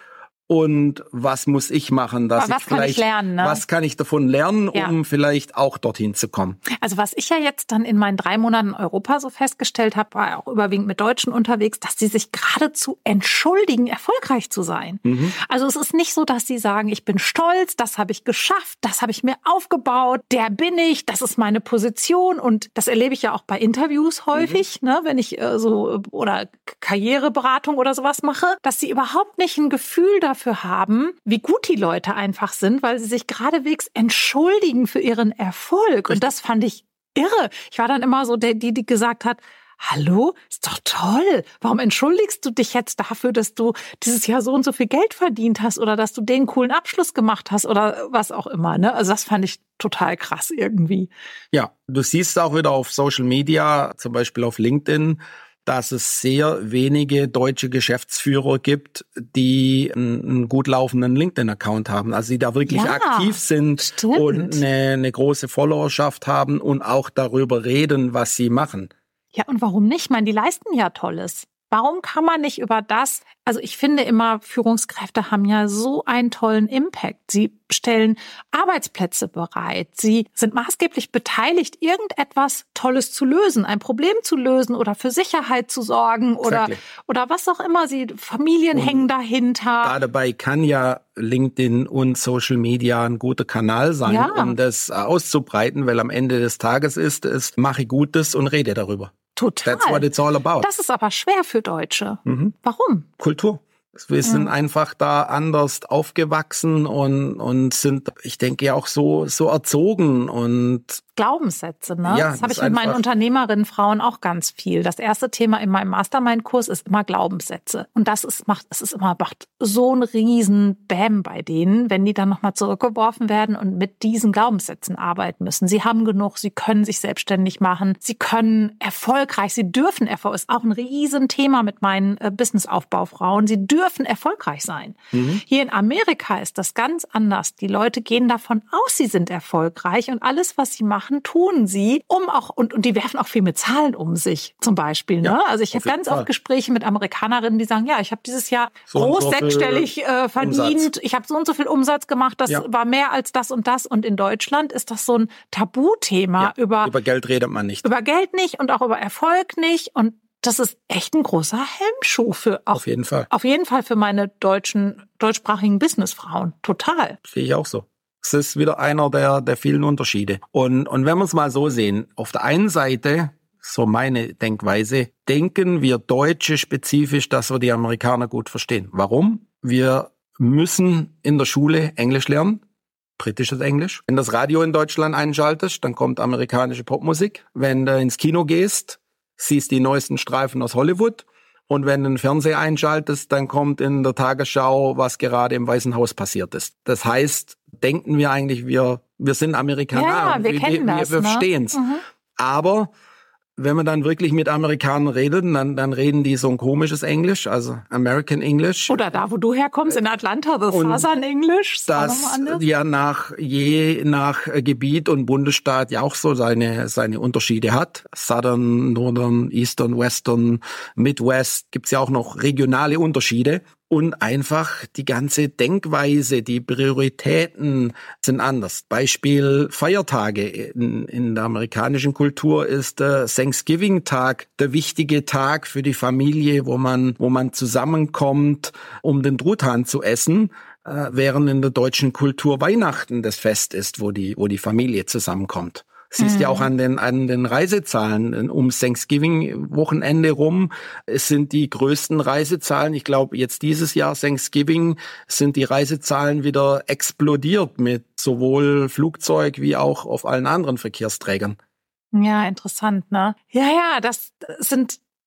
Und was muss ich machen, dass was kann ich lernen, ne? Was kann ich davon lernen, um vielleicht auch dorthin zu kommen? Also was ich ja jetzt dann in meinen 3 Monaten in Europa so festgestellt habe, war auch überwiegend mit Deutschen unterwegs, dass die sich geradezu entschuldigen, erfolgreich zu sein. Also es ist nicht so, dass sie sagen, ich bin stolz, das habe ich geschafft, das habe ich mir aufgebaut, der bin ich, das ist meine Position. Und das erlebe ich ja auch bei Interviews häufig, ne, wenn ich oder Karriereberatung oder sowas mache, dass sie überhaupt nicht ein Gefühl dafür haben, wie gut die Leute einfach sind, weil sie sich geradewegs entschuldigen für ihren Erfolg. Und das fand ich irre. Ich war dann immer so die gesagt hat, hallo, ist doch toll. Warum entschuldigst du dich jetzt dafür, dass du dieses Jahr so und so viel Geld verdient hast oder dass du den coolen Abschluss gemacht hast oder was auch immer, ne? Also das fand ich total krass irgendwie. Ja, du siehst auch wieder auf Social Media, zum Beispiel auf LinkedIn, dass es sehr wenige deutsche Geschäftsführer gibt, die einen gut laufenden LinkedIn-Account haben. Also die da wirklich aktiv sind und eine große Followerschaft haben und auch darüber reden, was sie machen. Ja, und warum nicht? Ich meine, die leisten ja Tolles. Warum kann man nicht über das, also ich finde immer, Führungskräfte haben ja so einen tollen Impact. Sie stellen Arbeitsplätze bereit. Sie sind maßgeblich beteiligt, irgendetwas Tolles zu lösen, ein Problem zu lösen oder für Sicherheit zu sorgen oder was auch immer. Familien hängen dahinter. Dabei kann ja LinkedIn und Social Media ein guter Kanal sein, um das auszubreiten, weil am Ende des Tages mache Gutes und rede darüber. Total. That's what it's all about. Das ist aber schwer für Deutsche. Warum? Kultur. Wir sind einfach da anders aufgewachsen und sind, ich denke, ja auch so erzogen und Glaubenssätze, ne? Ja, das habe ich mit meinen Unternehmerinnen-Frauen auch ganz viel. Das erste Thema in meinem Mastermind-Kurs ist immer Glaubenssätze. Und es macht so einen riesen Bam bei denen, wenn die dann nochmal zurückgeworfen werden und mit diesen Glaubenssätzen arbeiten müssen. Sie haben genug, sie können sich selbstständig machen, sie können erfolgreich, sie dürfen ist auch ein riesen Thema mit meinen Business-Aufbaufrauen. Sie dürfen erfolgreich sein. Hier in Amerika ist das ganz anders. Die Leute gehen davon aus, sie sind erfolgreich und alles, was sie machen, tun sie, und die werfen auch viel mit Zahlen um sich, zum Beispiel. Ne? Ja, also ich habe ganz oft Gespräche mit Amerikanerinnen, die sagen, ja, ich habe dieses Jahr groß sechsstellig verdient, ich habe so und so viel Umsatz gemacht, das war mehr als das und das. Und in Deutschland ist das so ein Tabuthema. Ja, über Geld redet man nicht. Über Geld nicht und auch über Erfolg nicht. Und das ist echt ein großer Hemmschuh auf jeden Fall. Auf jeden Fall für meine deutschsprachigen Businessfrauen. Total. Sehe ich auch so. Es ist wieder einer der vielen Unterschiede. Und wenn wir es mal so sehen, auf der einen Seite, so meine Denkweise, denken wir Deutsche spezifisch, dass wir die Amerikaner gut verstehen. Warum? Wir müssen in der Schule Englisch lernen, britisches Englisch. Wenn du das Radio in Deutschland einschaltest, dann kommt amerikanische Popmusik. Wenn du ins Kino gehst, siehst die neuesten Streifen aus Hollywood. Und wenn du den Fernseher einschaltest, dann kommt in der Tagesschau, was gerade im Weißen Haus passiert ist. Das heißt, denken wir eigentlich, wir sind Amerikaner. Ja, wir kennen das. Wir verstehen's. Aber wenn man dann wirklich mit Amerikanern redet, dann reden die so ein komisches Englisch, also American English. Oder da, wo du herkommst, in Atlanta, the Southern English. Das je nach Gebiet und Bundesstaat ja auch so seine Unterschiede hat. Southern, Northern, Eastern, Western, Midwest, gibt's ja auch noch regionale Unterschiede. Und einfach die ganze Denkweise, die Prioritäten sind anders. Beispiel Feiertage. In der amerikanischen Kultur ist der Thanksgiving-Tag der wichtige Tag für die Familie, wo man zusammenkommt, um den Truthahn zu essen, während in der deutschen Kultur Weihnachten das Fest ist, wo die Familie zusammenkommt. Siehst ja auch an den Reisezahlen ums Thanksgiving-Wochenende rum. Es sind die größten Reisezahlen. Ich glaube, jetzt dieses Jahr Thanksgiving sind die Reisezahlen wieder explodiert mit sowohl Flugzeug wie auch auf allen anderen Verkehrsträgern. Ja, interessant, ne? Ja, das sind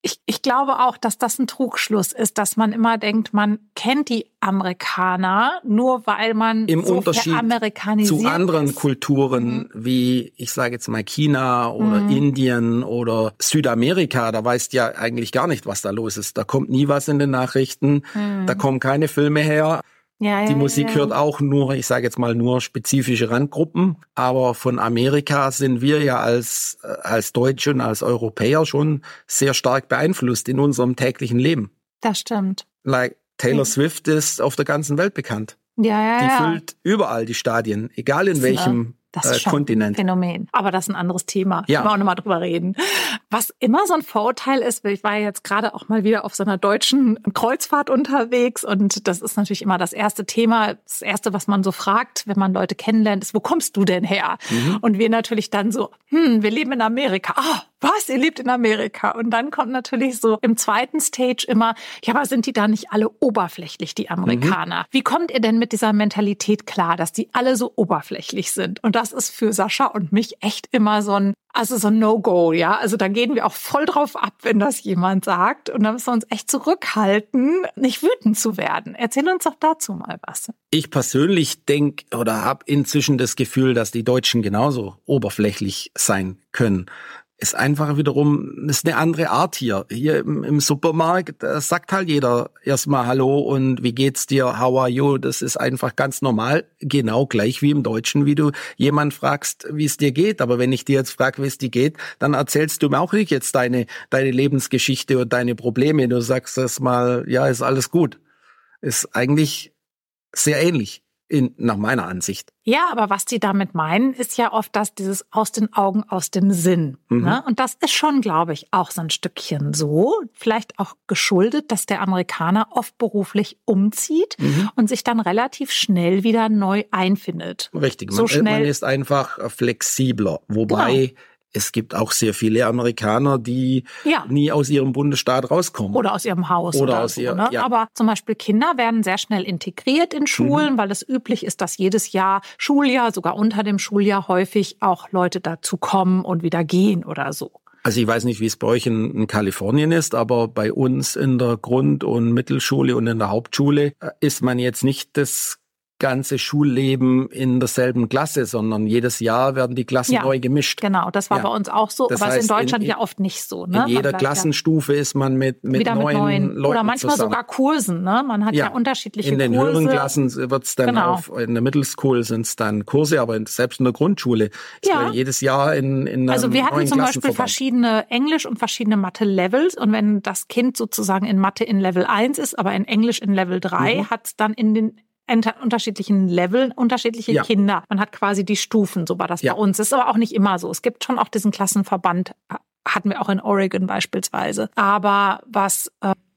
Ich glaube auch, dass das ein Trugschluss ist, dass man immer denkt, man kennt die Amerikaner, nur weil man im so Unterschied veramerikanisiert zu anderen ist. Kulturen wie, ich sage jetzt mal China oder Indien oder Südamerika, da weißt ja eigentlich gar nicht, was da los ist. Da kommt nie was in den Nachrichten, da kommen keine Filme her. Die Musik hört auch nur, ich sage jetzt mal nur spezifische Randgruppen, aber von Amerika sind wir ja als Deutsche und als Europäer schon sehr stark beeinflusst in unserem täglichen Leben. Das stimmt. Like Taylor Swift ist auf der ganzen Welt bekannt. Die füllt überall die Stadien, egal in welchem Das ist schon Kontinent. ein Phänomen. Aber das ist ein anderes Thema. Ja. Können wir auch nochmal drüber reden. Was immer so ein Vorurteil ist, ich war jetzt gerade auch mal wieder auf so einer deutschen Kreuzfahrt unterwegs und das ist natürlich immer das erste Thema. Das erste, was man so fragt, wenn man Leute kennenlernt, ist, wo kommst du denn her? Und wir natürlich dann so, wir leben in Amerika. Ah, was? Ihr lebt in Amerika? Und dann kommt natürlich so im zweiten Stage immer, ja, aber sind die da nicht alle oberflächlich, die Amerikaner? Wie kommt ihr denn mit dieser Mentalität klar, dass die alle so oberflächlich sind? Und das ist für Sascha und mich echt immer so ein No-Go, ja. Also da gehen wir auch voll drauf ab, wenn das jemand sagt. Und da müssen wir uns echt zurückhalten, nicht wütend zu werden. Erzähl uns doch dazu mal was. Ich persönlich denke oder habe inzwischen das Gefühl, dass die Deutschen genauso oberflächlich sein können. Ist einfach wiederum, ist eine andere Art hier. Hier im Supermarkt sagt halt jeder erstmal Hallo und wie geht's dir, how are you? Das ist einfach ganz normal, genau gleich wie im Deutschen, wie du jemand fragst, wie es dir geht. Aber wenn ich dir jetzt frage, wie es dir geht, dann erzählst du mir auch nicht jetzt deine Lebensgeschichte und deine Probleme. Du sagst erstmal, ja, ist alles gut. Ist eigentlich sehr ähnlich. Nach meiner Ansicht. Ja, aber was die damit meinen, ist ja oft dieses aus den Augen, aus dem Sinn. Ne? Und das ist schon, glaube ich, auch so ein Stückchen so. Vielleicht auch geschuldet, dass der Amerikaner oft beruflich umzieht und sich dann relativ schnell wieder neu einfindet. Richtig, man ist einfach flexibler. Wobei es gibt auch sehr viele Amerikaner, die nie aus ihrem Bundesstaat rauskommen. Oder aus ihrem Haus. Oder so, ne? Aber zum Beispiel Kinder werden sehr schnell integriert in Schulen, weil es üblich ist, dass jedes Schuljahr, sogar unter dem Schuljahr häufig auch Leute dazu kommen und wieder gehen oder so. Also ich weiß nicht, wie es bei euch in Kalifornien ist, aber bei uns in der Grund- und Mittelschule und in der Hauptschule ist man jetzt nicht das ganze Schulleben in derselben Klasse, sondern jedes Jahr werden die Klassen neu gemischt. Genau, das war bei uns auch so, aber es ist in Deutschland ja oft nicht so. Ne? In jeder Klassenstufe ist man mit neuen Leuten oder manchmal zusammen. Sogar Kursen. Ne? Man hat ja unterschiedliche Kurse. In den höheren Klassen wird's dann in der Middle School sind es dann Kurse, aber selbst in der Grundschule ist man jedes Jahr in einem Also wir hatten neuen zum Beispiel verschiedene Englisch- und verschiedene Mathe-Levels und wenn das Kind sozusagen in Mathe in Level 1 ist, aber in Englisch in Level 3, hat es dann in den unterschiedlichen Leveln, unterschiedliche Kinder. Man hat quasi die Stufen, so war das bei uns. Das ist aber auch nicht immer so. Es gibt schon auch diesen Klassenverband, hatten wir auch in Oregon beispielsweise. Aber was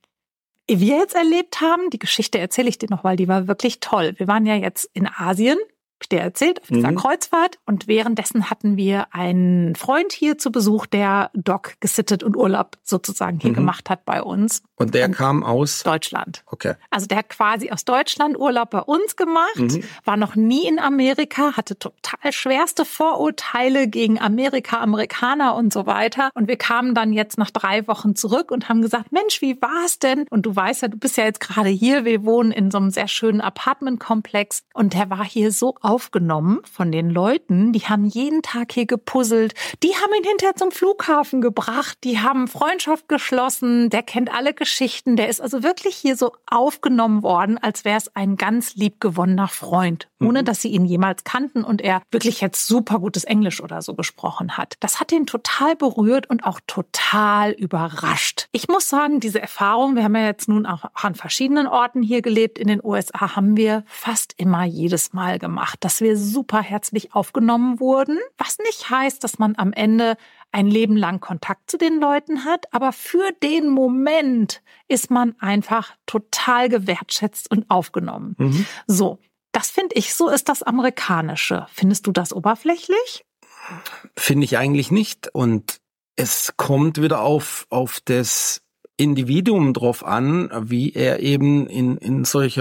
wir jetzt erlebt haben, die Geschichte erzähle ich dir noch, weil die war wirklich toll. Wir waren ja jetzt in Asien, hab ich dir erzählt, auf dieser Kreuzfahrt. Und währenddessen hatten wir einen Freund hier zu Besuch, der Doc gesittet und Urlaub sozusagen hier gemacht hat bei uns. Und der kam aus? Deutschland. Okay. Also der hat quasi aus Deutschland Urlaub bei uns gemacht, war noch nie in Amerika, hatte total schwerste Vorurteile gegen Amerika, Amerikaner und so weiter. Und wir kamen dann jetzt nach 3 Wochen zurück und haben gesagt, Mensch, wie war's denn? Und du weißt ja, du bist ja jetzt gerade hier, wir wohnen in so einem sehr schönen Apartmentkomplex. Und der war hier so aufgenommen von den Leuten, die haben jeden Tag hier gepuzzelt, die haben ihn hinterher zum Flughafen gebracht, die haben Freundschaft geschlossen, der kennt alle Geschichten, der ist also wirklich hier so aufgenommen worden, als wäre es ein ganz liebgewonnener Freund, ohne dass sie ihn jemals kannten und er wirklich jetzt super gutes Englisch oder so gesprochen hat. Das hat ihn total berührt und auch total überrascht. Ich muss sagen, diese Erfahrung, wir haben ja jetzt nun auch an verschiedenen Orten hier gelebt in den USA, haben wir fast immer jedes Mal gemacht, dass wir super herzlich aufgenommen wurden, was nicht heißt, dass man am Ende ein Leben lang Kontakt zu den Leuten hat, aber für den Moment ist man einfach total gewertschätzt und aufgenommen. So, das finde ich, so ist das Amerikanische. Findest du das oberflächlich? Finde ich eigentlich nicht. Und es kommt wieder auf das Individuum drauf an, wie er eben in solcher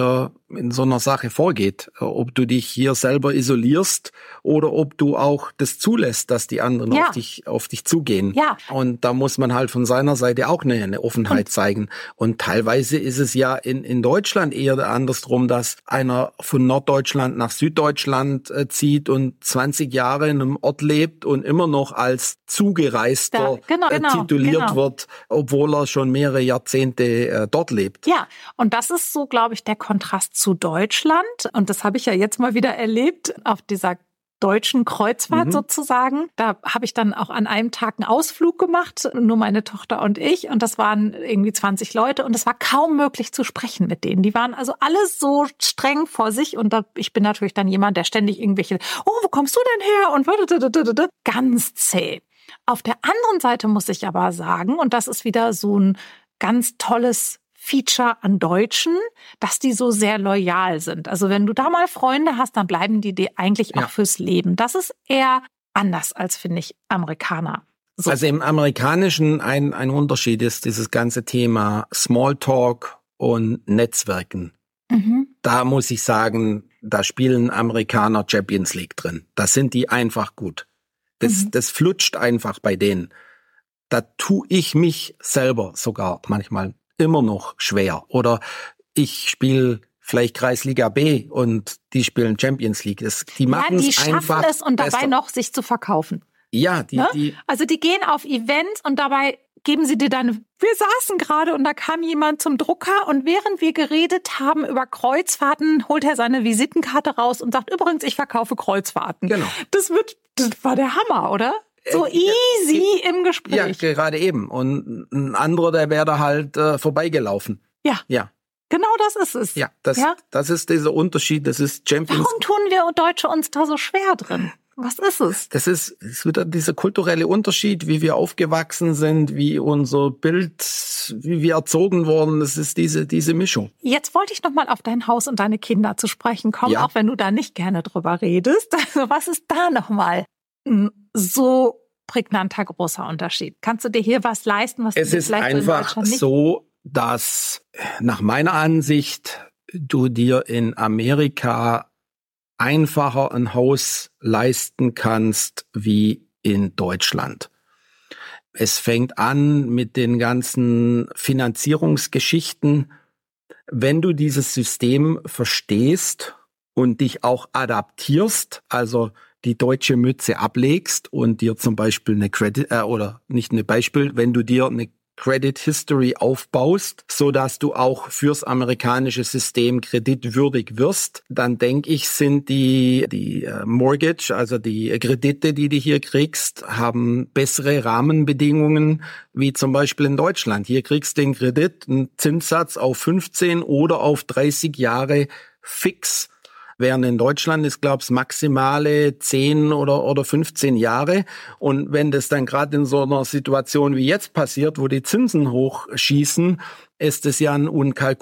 in so einer Sache vorgeht. Ob du dich hier selber isolierst oder ob du auch das zulässt, dass die anderen auf dich zugehen. Ja. Und da muss man halt von seiner Seite auch eine Offenheit zeigen. Und teilweise ist es ja in Deutschland eher andersrum, dass einer von Norddeutschland nach Süddeutschland zieht und 20 Jahre in einem Ort lebt und immer noch als Zugereister tituliert wird, obwohl er schon mehrere Jahrzehnte dort lebt. Ja, und das ist so, glaube ich, der Kontrast zu Deutschland. Und das habe ich ja jetzt mal wieder erlebt auf dieser deutschen Kreuzfahrt sozusagen. Da habe ich dann auch an einem Tag einen Ausflug gemacht, nur meine Tochter und ich. Und das waren irgendwie 20 Leute und es war kaum möglich zu sprechen mit denen. Die waren also alle so streng vor sich und ich bin natürlich dann jemand, der ständig irgendwelche, wo kommst du denn her? Und ganz zäh. Auf der anderen Seite muss ich aber sagen, und das ist wieder so ein ganz tolles Feature an Deutschen, dass die so sehr loyal sind. Also wenn du da mal Freunde hast, dann bleiben die dir eigentlich auch fürs Leben. Das ist eher anders als, finde ich, Amerikaner. So. Also im Amerikanischen ein Unterschied ist dieses ganze Thema Smalltalk und Netzwerken. Da muss ich sagen, da spielen Amerikaner Champions League drin. Da sind die einfach gut. Das flutscht einfach bei denen. Da tue ich mich selber sogar manchmal immer noch schwer. Oder ich spiele vielleicht Kreisliga B und die spielen Champions League. Die machen die schaffen es und dabei besser. Noch sich zu verkaufen. Ja, Also die gehen auf Events und dabei geben sie dir wir saßen gerade und da kam jemand zum Drucker und während wir geredet haben über Kreuzfahrten, holt er seine Visitenkarte raus und sagt, übrigens, ich verkaufe Kreuzfahrten. Genau. Das war der Hammer, oder? So easy im Gespräch. Ja, gerade eben. Und ein anderer, der wäre da halt vorbeigelaufen. Ja. Genau das ist es. Ja, das ist dieser Unterschied. Das ist Champions. Warum tun wir Deutsche uns da so schwer drin? Was ist es? Das ist wieder dieser kulturelle Unterschied, wie wir aufgewachsen sind, wie unser Bild, wie wir erzogen wurden. Das ist diese Mischung. Jetzt wollte ich noch mal auf dein Haus und deine Kinder zu sprechen kommen, auch wenn du da nicht gerne drüber redest. Also was ist da noch mal so prägnanter großer Unterschied? Kannst du dir hier was leisten, was es du ist vielleicht einfach so, dass nach meiner Ansicht du dir in Amerika einfacher ein Haus leisten kannst wie in Deutschland. Es fängt an mit den ganzen Finanzierungsgeschichten. Wenn du dieses System verstehst und dich auch adaptierst, also die deutsche Mütze ablegst und dir zum Beispiel wenn du dir eine Credit History aufbaust, so dass du auch fürs amerikanische System kreditwürdig wirst, dann denke ich, sind die Mortgage, also die Kredite, die du hier kriegst, haben bessere Rahmenbedingungen wie zum Beispiel in Deutschland. Hier kriegst du den Kredit, einen Zinssatz auf 15 oder auf 30 Jahre fix. Während in Deutschland ist, glaube ich, maximale 10 oder 15 Jahre. Und wenn das dann gerade in so einer Situation wie jetzt passiert, wo die Zinsen hochschießen, ist es ja ein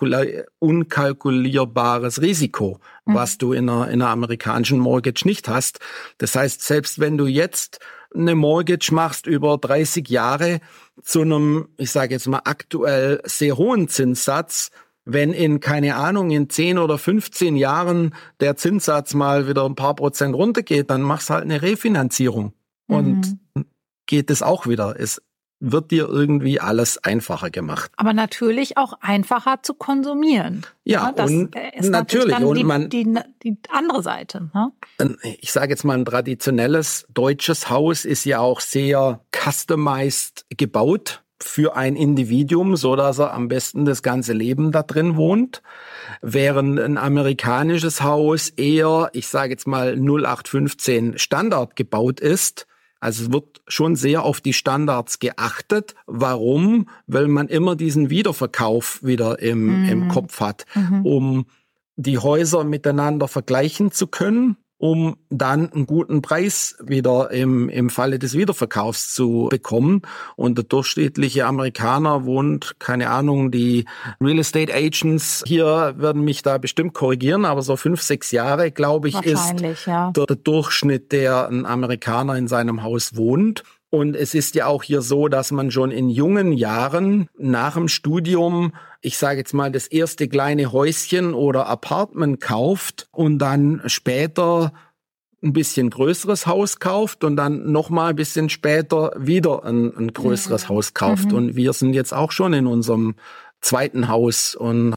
unkalkulierbares Risiko, was du in einer amerikanischen Mortgage nicht hast. Das heißt, selbst wenn du jetzt eine Mortgage machst über 30 Jahre zu einem, ich sage jetzt mal, aktuell sehr hohen Zinssatz, wenn in 10 oder 15 Jahren der Zinssatz mal wieder ein paar Prozent runtergeht, dann machst du halt eine Refinanzierung. Und geht es auch wieder. Es wird dir irgendwie alles einfacher gemacht. Aber natürlich auch einfacher zu konsumieren. Ja, das und ist natürlich. Und die andere Seite. Ne? Ich sage jetzt mal, ein traditionelles deutsches Haus ist ja auch sehr customized gebaut für ein Individuum, so dass er am besten das ganze Leben da drin wohnt, während ein amerikanisches Haus eher, ich sage jetzt mal 0815 Standard gebaut ist. Also es wird schon sehr auf die Standards geachtet. Warum? Weil man immer diesen Wiederverkauf wieder im Kopf hat, um die Häuser miteinander vergleichen zu können, um dann einen guten Preis wieder im Falle des Wiederverkaufs zu bekommen. Und der durchschnittliche Amerikaner wohnt, keine Ahnung, die Real Estate Agents hier werden mich da bestimmt korrigieren, aber so 5, 6 Jahre, glaube ich, ist der Durchschnitt, der ein Amerikaner in seinem Haus wohnt. Und es ist ja auch hier so, dass man schon in jungen Jahren nach dem Studium, ich sage jetzt mal, das erste kleine Häuschen oder Apartment kauft und dann später ein bisschen größeres Haus kauft und dann nochmal ein bisschen später wieder ein größeres Haus kauft. Und wir sind jetzt auch schon in unserem zweiten Haus und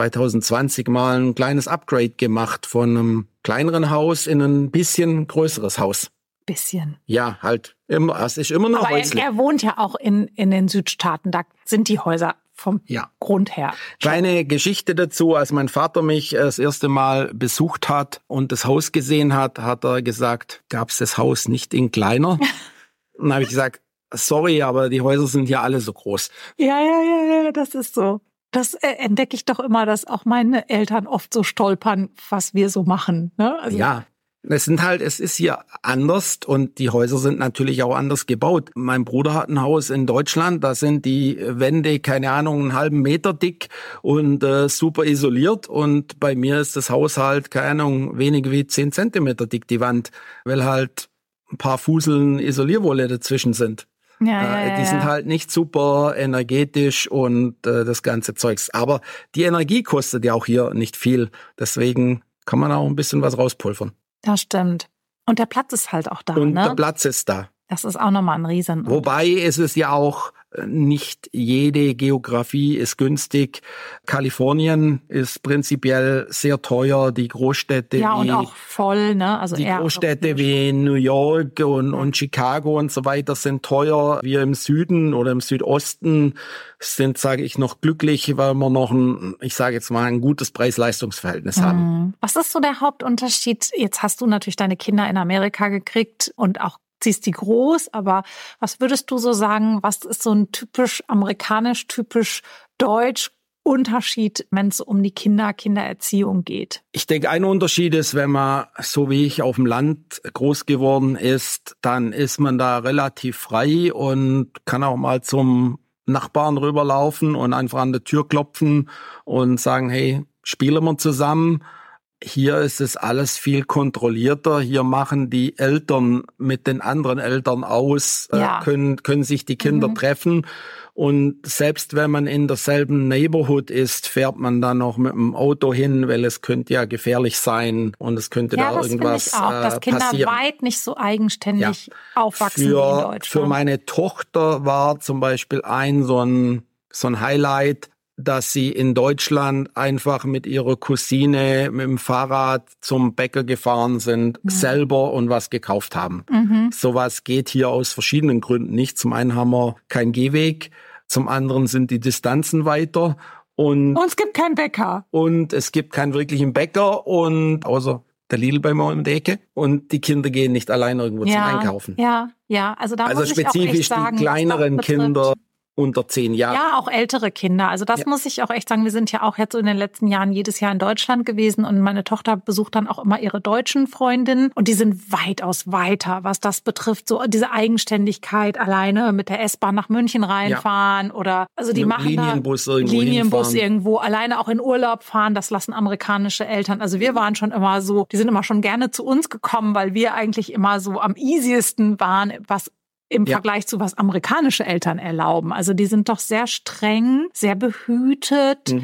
2020 mal ein kleines Upgrade gemacht von einem kleineren Haus in ein bisschen größeres Haus. Bisschen. Ja, halt immer, es ist immer noch häuslich. Aber er wohnt ja auch in den Südstaaten, da sind die Häuser vom Grund her. Kleine Geschichte dazu, als mein Vater mich das erste Mal besucht hat und das Haus gesehen hat, hat er gesagt, gab's das Haus nicht in kleiner? Und dann habe ich gesagt, sorry, aber die Häuser sind ja alle so groß. Ja, das ist so. Das entdecke ich doch immer, dass auch meine Eltern oft so stolpern, was wir so machen. Ne? Also ja. Es ist hier anders und die Häuser sind natürlich auch anders gebaut. Mein Bruder hat ein Haus in Deutschland, da sind die Wände, keine Ahnung, einen halben Meter dick und super isoliert. Und bei mir ist das Haus halt, keine Ahnung, weniger wie 10 Zentimeter dick, die Wand, weil halt ein paar Fuseln Isolierwolle dazwischen sind. Die sind halt nicht super energetisch und das ganze Zeugs. Aber die Energie kostet ja auch hier nicht viel, deswegen kann man auch ein bisschen was rauspulvern. Das stimmt. Und der Platz ist halt auch da, und der Platz ist da. Das ist auch nochmal ein Riesen. Wobei ist es ja auch, nicht jede Geografie ist günstig. Kalifornien ist prinzipiell sehr teuer. Die Großstädte und auch voll, ne? Also die Großstädte wie New York und Chicago und so weiter sind teuer. Wir im Süden oder im Südosten sind, sage ich, noch glücklich, weil wir noch ein gutes Preis-Leistungs-Verhältnis haben. Was ist so der Hauptunterschied? Jetzt hast du natürlich deine Kinder in Amerika gekriegt und auch ziehst die groß, aber was würdest du so sagen, was ist so ein typisch amerikanisch, typisch deutsch Unterschied, wenn es um die Kindererziehung geht? Ich denke, ein Unterschied ist, wenn man, so wie ich, auf dem Land groß geworden ist, dann ist man da relativ frei und kann auch mal zum Nachbarn rüberlaufen und einfach an der Tür klopfen und sagen, hey, spielen wir zusammen. Hier ist es alles viel kontrollierter. Hier machen die Eltern mit den anderen Eltern aus, können sich die Kinder treffen. Und selbst wenn man in derselben Neighborhood ist, fährt man dann noch mit dem Auto hin, weil es könnte ja gefährlich sein und es könnte da irgendwas passieren. Ja, das finde ich auch, dass Kinder weit nicht so eigenständig aufwachsen wie in Deutschland. Für meine Tochter war zum Beispiel so ein Highlight, dass sie in Deutschland einfach mit ihrer Cousine mit dem Fahrrad zum Bäcker gefahren sind, selber und was gekauft haben. Sowas geht hier aus verschiedenen Gründen nicht. Zum einen haben wir keinen Gehweg, zum anderen sind die Distanzen weiter und es gibt keinen Bäcker. Und es gibt keinen wirklichen Bäcker und außer der Lidl bei mir um die Ecke und die Kinder gehen nicht allein irgendwo zum Einkaufen. Ja, also da muss ich auch echt sagen, die kleineren Kinder unter 10 Jahren. Ja, auch ältere Kinder. Also das muss ich auch echt sagen. Wir sind ja auch jetzt so in den letzten Jahren jedes Jahr in Deutschland gewesen und meine Tochter besucht dann auch immer ihre deutschen Freundinnen und die sind weitaus weiter, was das betrifft. So diese Eigenständigkeit, alleine mit der S-Bahn nach München reinfahren oder also die machen Linienbus irgendwo, alleine auch in Urlaub fahren. Das lassen amerikanische Eltern. Also wir waren schon immer so, die sind immer schon gerne zu uns gekommen, weil wir eigentlich immer so am easiesten waren, was im Vergleich zu was amerikanische Eltern erlauben. Also die sind doch sehr streng, sehr behütet,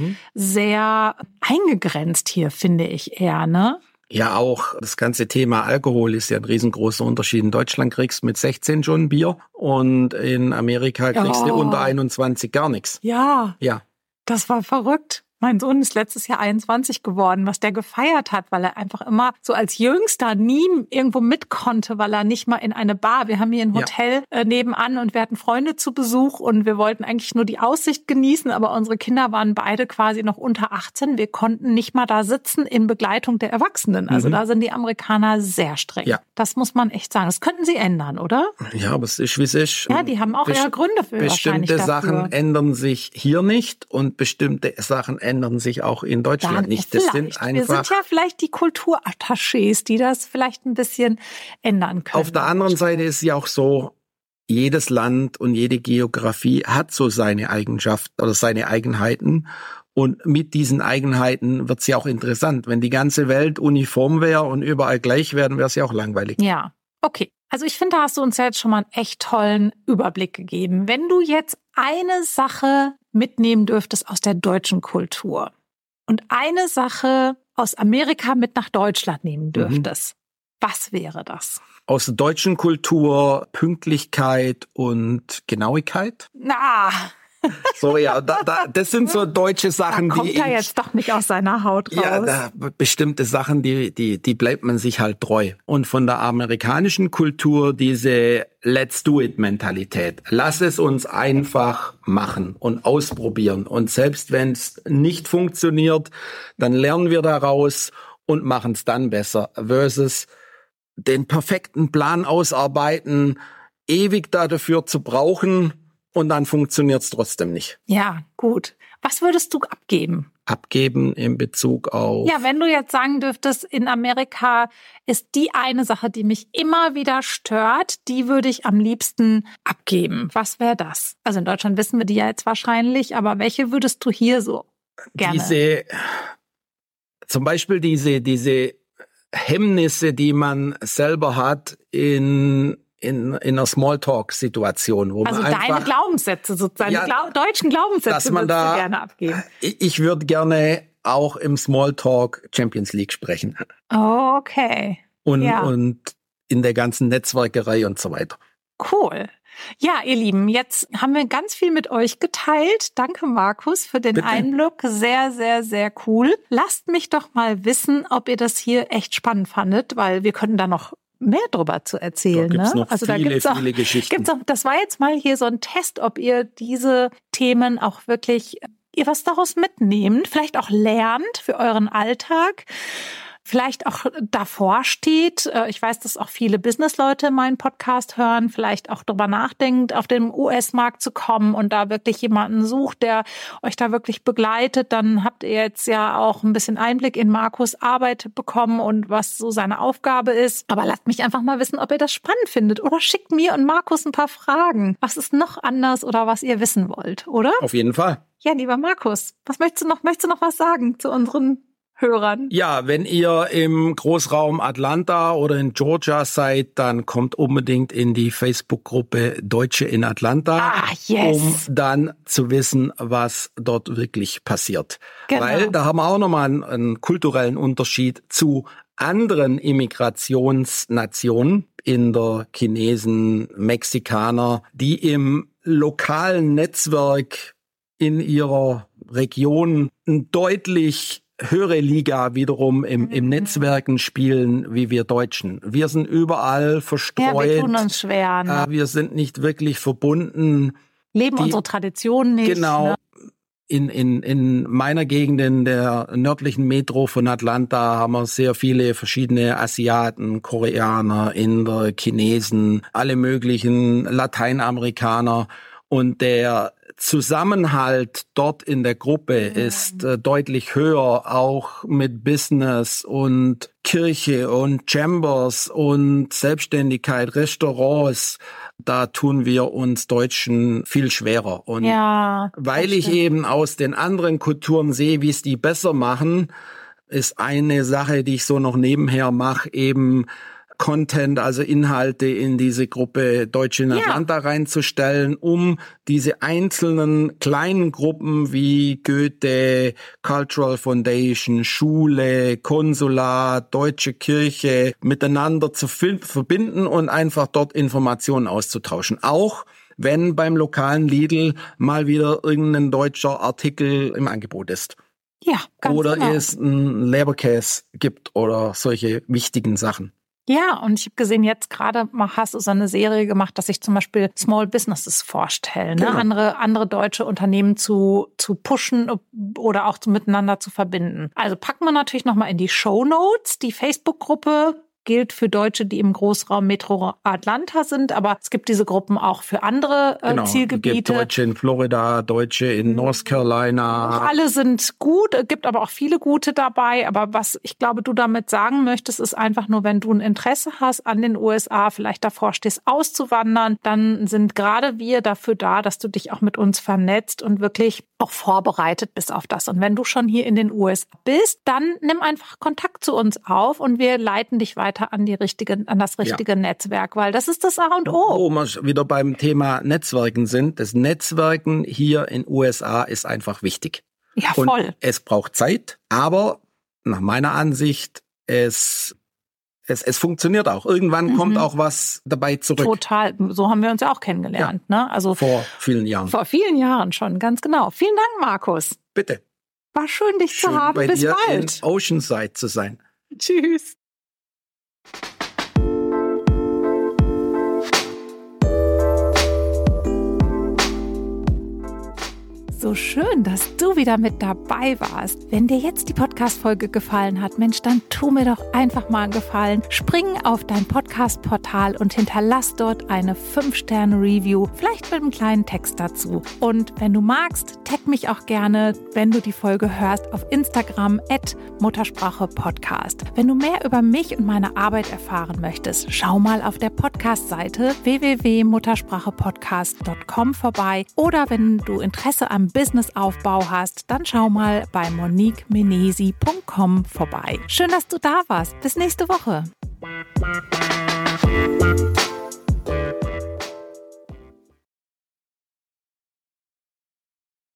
sehr eingegrenzt hier, finde ich eher, ne? Ja, auch das ganze Thema Alkohol ist ja ein riesengroßer Unterschied. In Deutschland kriegst du mit 16 schon ein Bier und in Amerika kriegst du unter 21 gar nichts. Ja, das war verrückt. Mein Sohn ist letztes Jahr 21 geworden, was der gefeiert hat, weil er einfach immer so als Jüngster nie irgendwo mit konnte, weil er nicht mal in eine Bar. Wir haben hier ein Hotel nebenan und wir hatten Freunde zu Besuch und wir wollten eigentlich nur die Aussicht genießen, aber unsere Kinder waren beide quasi noch unter 18. Wir konnten nicht mal da sitzen in Begleitung der Erwachsenen. Also da sind die Amerikaner sehr streng. Ja. Das muss man echt sagen. Das könnten sie ändern, oder? Ja, aber es ist, wie es ist. Ja, die haben auch ihre Gründe für wahrscheinlich dafür. Bestimmte Sachen ändern sich hier nicht und bestimmte Sachen ändern sich auch in Deutschland nicht. Das sind einfach. Wir sind ja vielleicht die Kulturattachés, die das vielleicht ein bisschen ändern können. Auf der anderen Seite ist ja auch so, jedes Land und jede Geografie hat so seine Eigenschaften oder seine Eigenheiten. Und mit diesen Eigenheiten wird es ja auch interessant. Wenn die ganze Welt uniform wäre und überall gleich wäre, wäre es ja auch langweilig. Ja, okay. Also ich finde, da hast du uns ja jetzt schon mal einen echt tollen Überblick gegeben. Wenn du jetzt eine Sache mitnehmen dürftest aus der deutschen Kultur und eine Sache aus Amerika mit nach Deutschland nehmen dürftest, was wäre das? Aus der deutschen Kultur Pünktlichkeit und Genauigkeit? Na, So, ja, das sind so deutsche Sachen, kommt er jetzt doch nicht aus seiner Haut raus. Ja, bestimmte Sachen, die bleibt man sich halt treu. Und von der amerikanischen Kultur diese Let's do it Mentalität. Lass es uns einfach machen und ausprobieren. Und selbst wenn es nicht funktioniert, dann lernen wir daraus und machen es dann besser. Versus den perfekten Plan ausarbeiten, ewig dafür zu brauchen, und dann funktioniert es trotzdem nicht. Ja, gut. Was würdest du abgeben? Abgeben in Bezug auf... Ja, wenn du jetzt sagen dürftest, in Amerika ist die eine Sache, die mich immer wieder stört, die würde ich am liebsten abgeben. Was wäre das? Also in Deutschland wissen wir die ja jetzt wahrscheinlich, aber welche würdest du hier so gerne? Zum Beispiel diese Hemmnisse, die man selber hat in einer Smalltalk-Situation, wo also man einfach... Also deine Glaubenssätze sozusagen, die deutschen Glaubenssätze würdest du gerne abgeben. Ich würde gerne auch im Smalltalk Champions League sprechen. Oh, okay. Und in der ganzen Netzwerkerei und so weiter. Cool. Ja, ihr Lieben, jetzt haben wir ganz viel mit euch geteilt. Danke, Markus, für den Einblick. Sehr, sehr, sehr cool. Lasst mich doch mal wissen, ob ihr das hier echt spannend fandet, weil wir könnten da noch mehr drüber zu erzählen. Da gibt's noch viele Geschichten. Das war jetzt mal hier so ein Test, ob ihr diese Themen auch wirklich, ihr was daraus mitnehmt, vielleicht auch lernt für euren Alltag. Vielleicht auch davor steht, ich weiß, dass auch viele Businessleute meinen Podcast hören, vielleicht auch darüber nachdenkt, auf den US-Markt zu kommen und da wirklich jemanden sucht, der euch da wirklich begleitet. Dann habt ihr jetzt ja auch ein bisschen Einblick in Markus' Arbeit bekommen und was so seine Aufgabe ist. Aber lasst mich einfach mal wissen, ob ihr das spannend findet oder schickt mir und Markus ein paar Fragen. Was ist noch anders oder was ihr wissen wollt, oder? Auf jeden Fall. Ja, lieber Markus, was möchtest du noch was sagen zu unseren Hörern? Ja, wenn ihr im Großraum Atlanta oder in Georgia seid, dann kommt unbedingt in die Facebook-Gruppe Deutsche in Atlanta, um dann zu wissen, was dort wirklich passiert. Genau. Weil da haben wir auch nochmal einen kulturellen Unterschied zu anderen Immigrationsnationen, Inder, Chinesen, Mexikaner, die im lokalen Netzwerk in ihrer Region deutlich höhere Liga wiederum im Netzwerken spielen wie wir Deutschen. Wir sind überall verstreut. Ja, wir tun uns schwer. Ne? Wir sind nicht wirklich verbunden. Leben unsere Traditionen nicht. Genau. Ne? In meiner Gegend, in der nördlichen Metro von Atlanta, haben wir sehr viele verschiedene Asiaten, Koreaner, Inder, Chinesen, alle möglichen Lateinamerikaner. Und der Zusammenhalt dort in der Gruppe ist deutlich höher, auch mit Business und Kirche und Chambers und Selbstständigkeit, Restaurants. Da tun wir uns Deutschen viel schwerer. Und weil ich eben aus den anderen Kulturen sehe, wie es die besser machen, ist eine Sache, die ich so noch nebenher mache, eben Content, also Inhalte in diese Gruppe Deutsche in Atlanta reinzustellen, um diese einzelnen kleinen Gruppen wie Goethe, Cultural Foundation, Schule, Konsulat, Deutsche Kirche miteinander zu verbinden und einfach dort Informationen auszutauschen. Auch wenn beim lokalen Lidl mal wieder irgendein deutscher Artikel im Angebot ist. Ja, ganz oder genau. es einen Leberkäse gibt oder solche wichtigen Sachen. Ja, und ich habe gesehen, jetzt gerade hast du so eine Serie gemacht, dass sich zum Beispiel Small Businesses vorstellen, ne? Genau. Andere deutsche Unternehmen zu pushen oder auch miteinander zu verbinden. Also packen wir natürlich nochmal in die Shownotes. Die Facebook-Gruppe gilt für Deutsche, die im Großraum Metro Atlanta sind, aber es gibt diese Gruppen auch für andere Zielgebiete. Es gibt Deutsche in Florida, Deutsche in North Carolina. Alle sind gut, es gibt aber auch viele gute dabei. Aber was ich glaube, du damit sagen möchtest, ist einfach nur, wenn du ein Interesse hast an den USA, vielleicht davor stehst, auszuwandern, dann sind gerade wir dafür da, dass du dich auch mit uns vernetzt und wirklich auch vorbereitet bist auf das. Und wenn du schon hier in den USA bist, dann nimm einfach Kontakt zu uns auf und wir leiten dich weiter an das richtige Netzwerk, weil das ist das A und O. Wo wir wieder beim Thema Netzwerken sind, das Netzwerken hier in den USA ist einfach wichtig. Ja, voll. Und es braucht Zeit, aber nach meiner Ansicht, es funktioniert auch. Irgendwann kommt auch was dabei zurück. Total. So haben wir uns ja auch kennengelernt. Ja. Ne? Also vor vielen Jahren. Vor vielen Jahren schon, ganz genau. Vielen Dank, Markus. Bitte. War schön, dich zu haben. Bei Bis dir bald. in Oceanside zu sein. Tschüss. So schön, dass du wieder mit dabei warst. Wenn dir jetzt die Podcast-Folge gefallen hat, Mensch, dann tu mir doch einfach mal einen Gefallen. Spring auf dein Podcast-Portal und hinterlass dort eine 5-Sterne-Review, vielleicht mit einem kleinen Text dazu. Und wenn du magst, tag mich auch gerne, wenn du die Folge hörst, auf Instagram @Muttersprache-Podcast. Wenn du mehr über mich und meine Arbeit erfahren möchtest, schau mal auf der Podcast-Seite www.muttersprachepodcast.com vorbei. Oder wenn du Interesse am Businessaufbau hast, dann schau mal bei moniquemenesi.com vorbei. Schön, dass du da warst. Bis nächste Woche.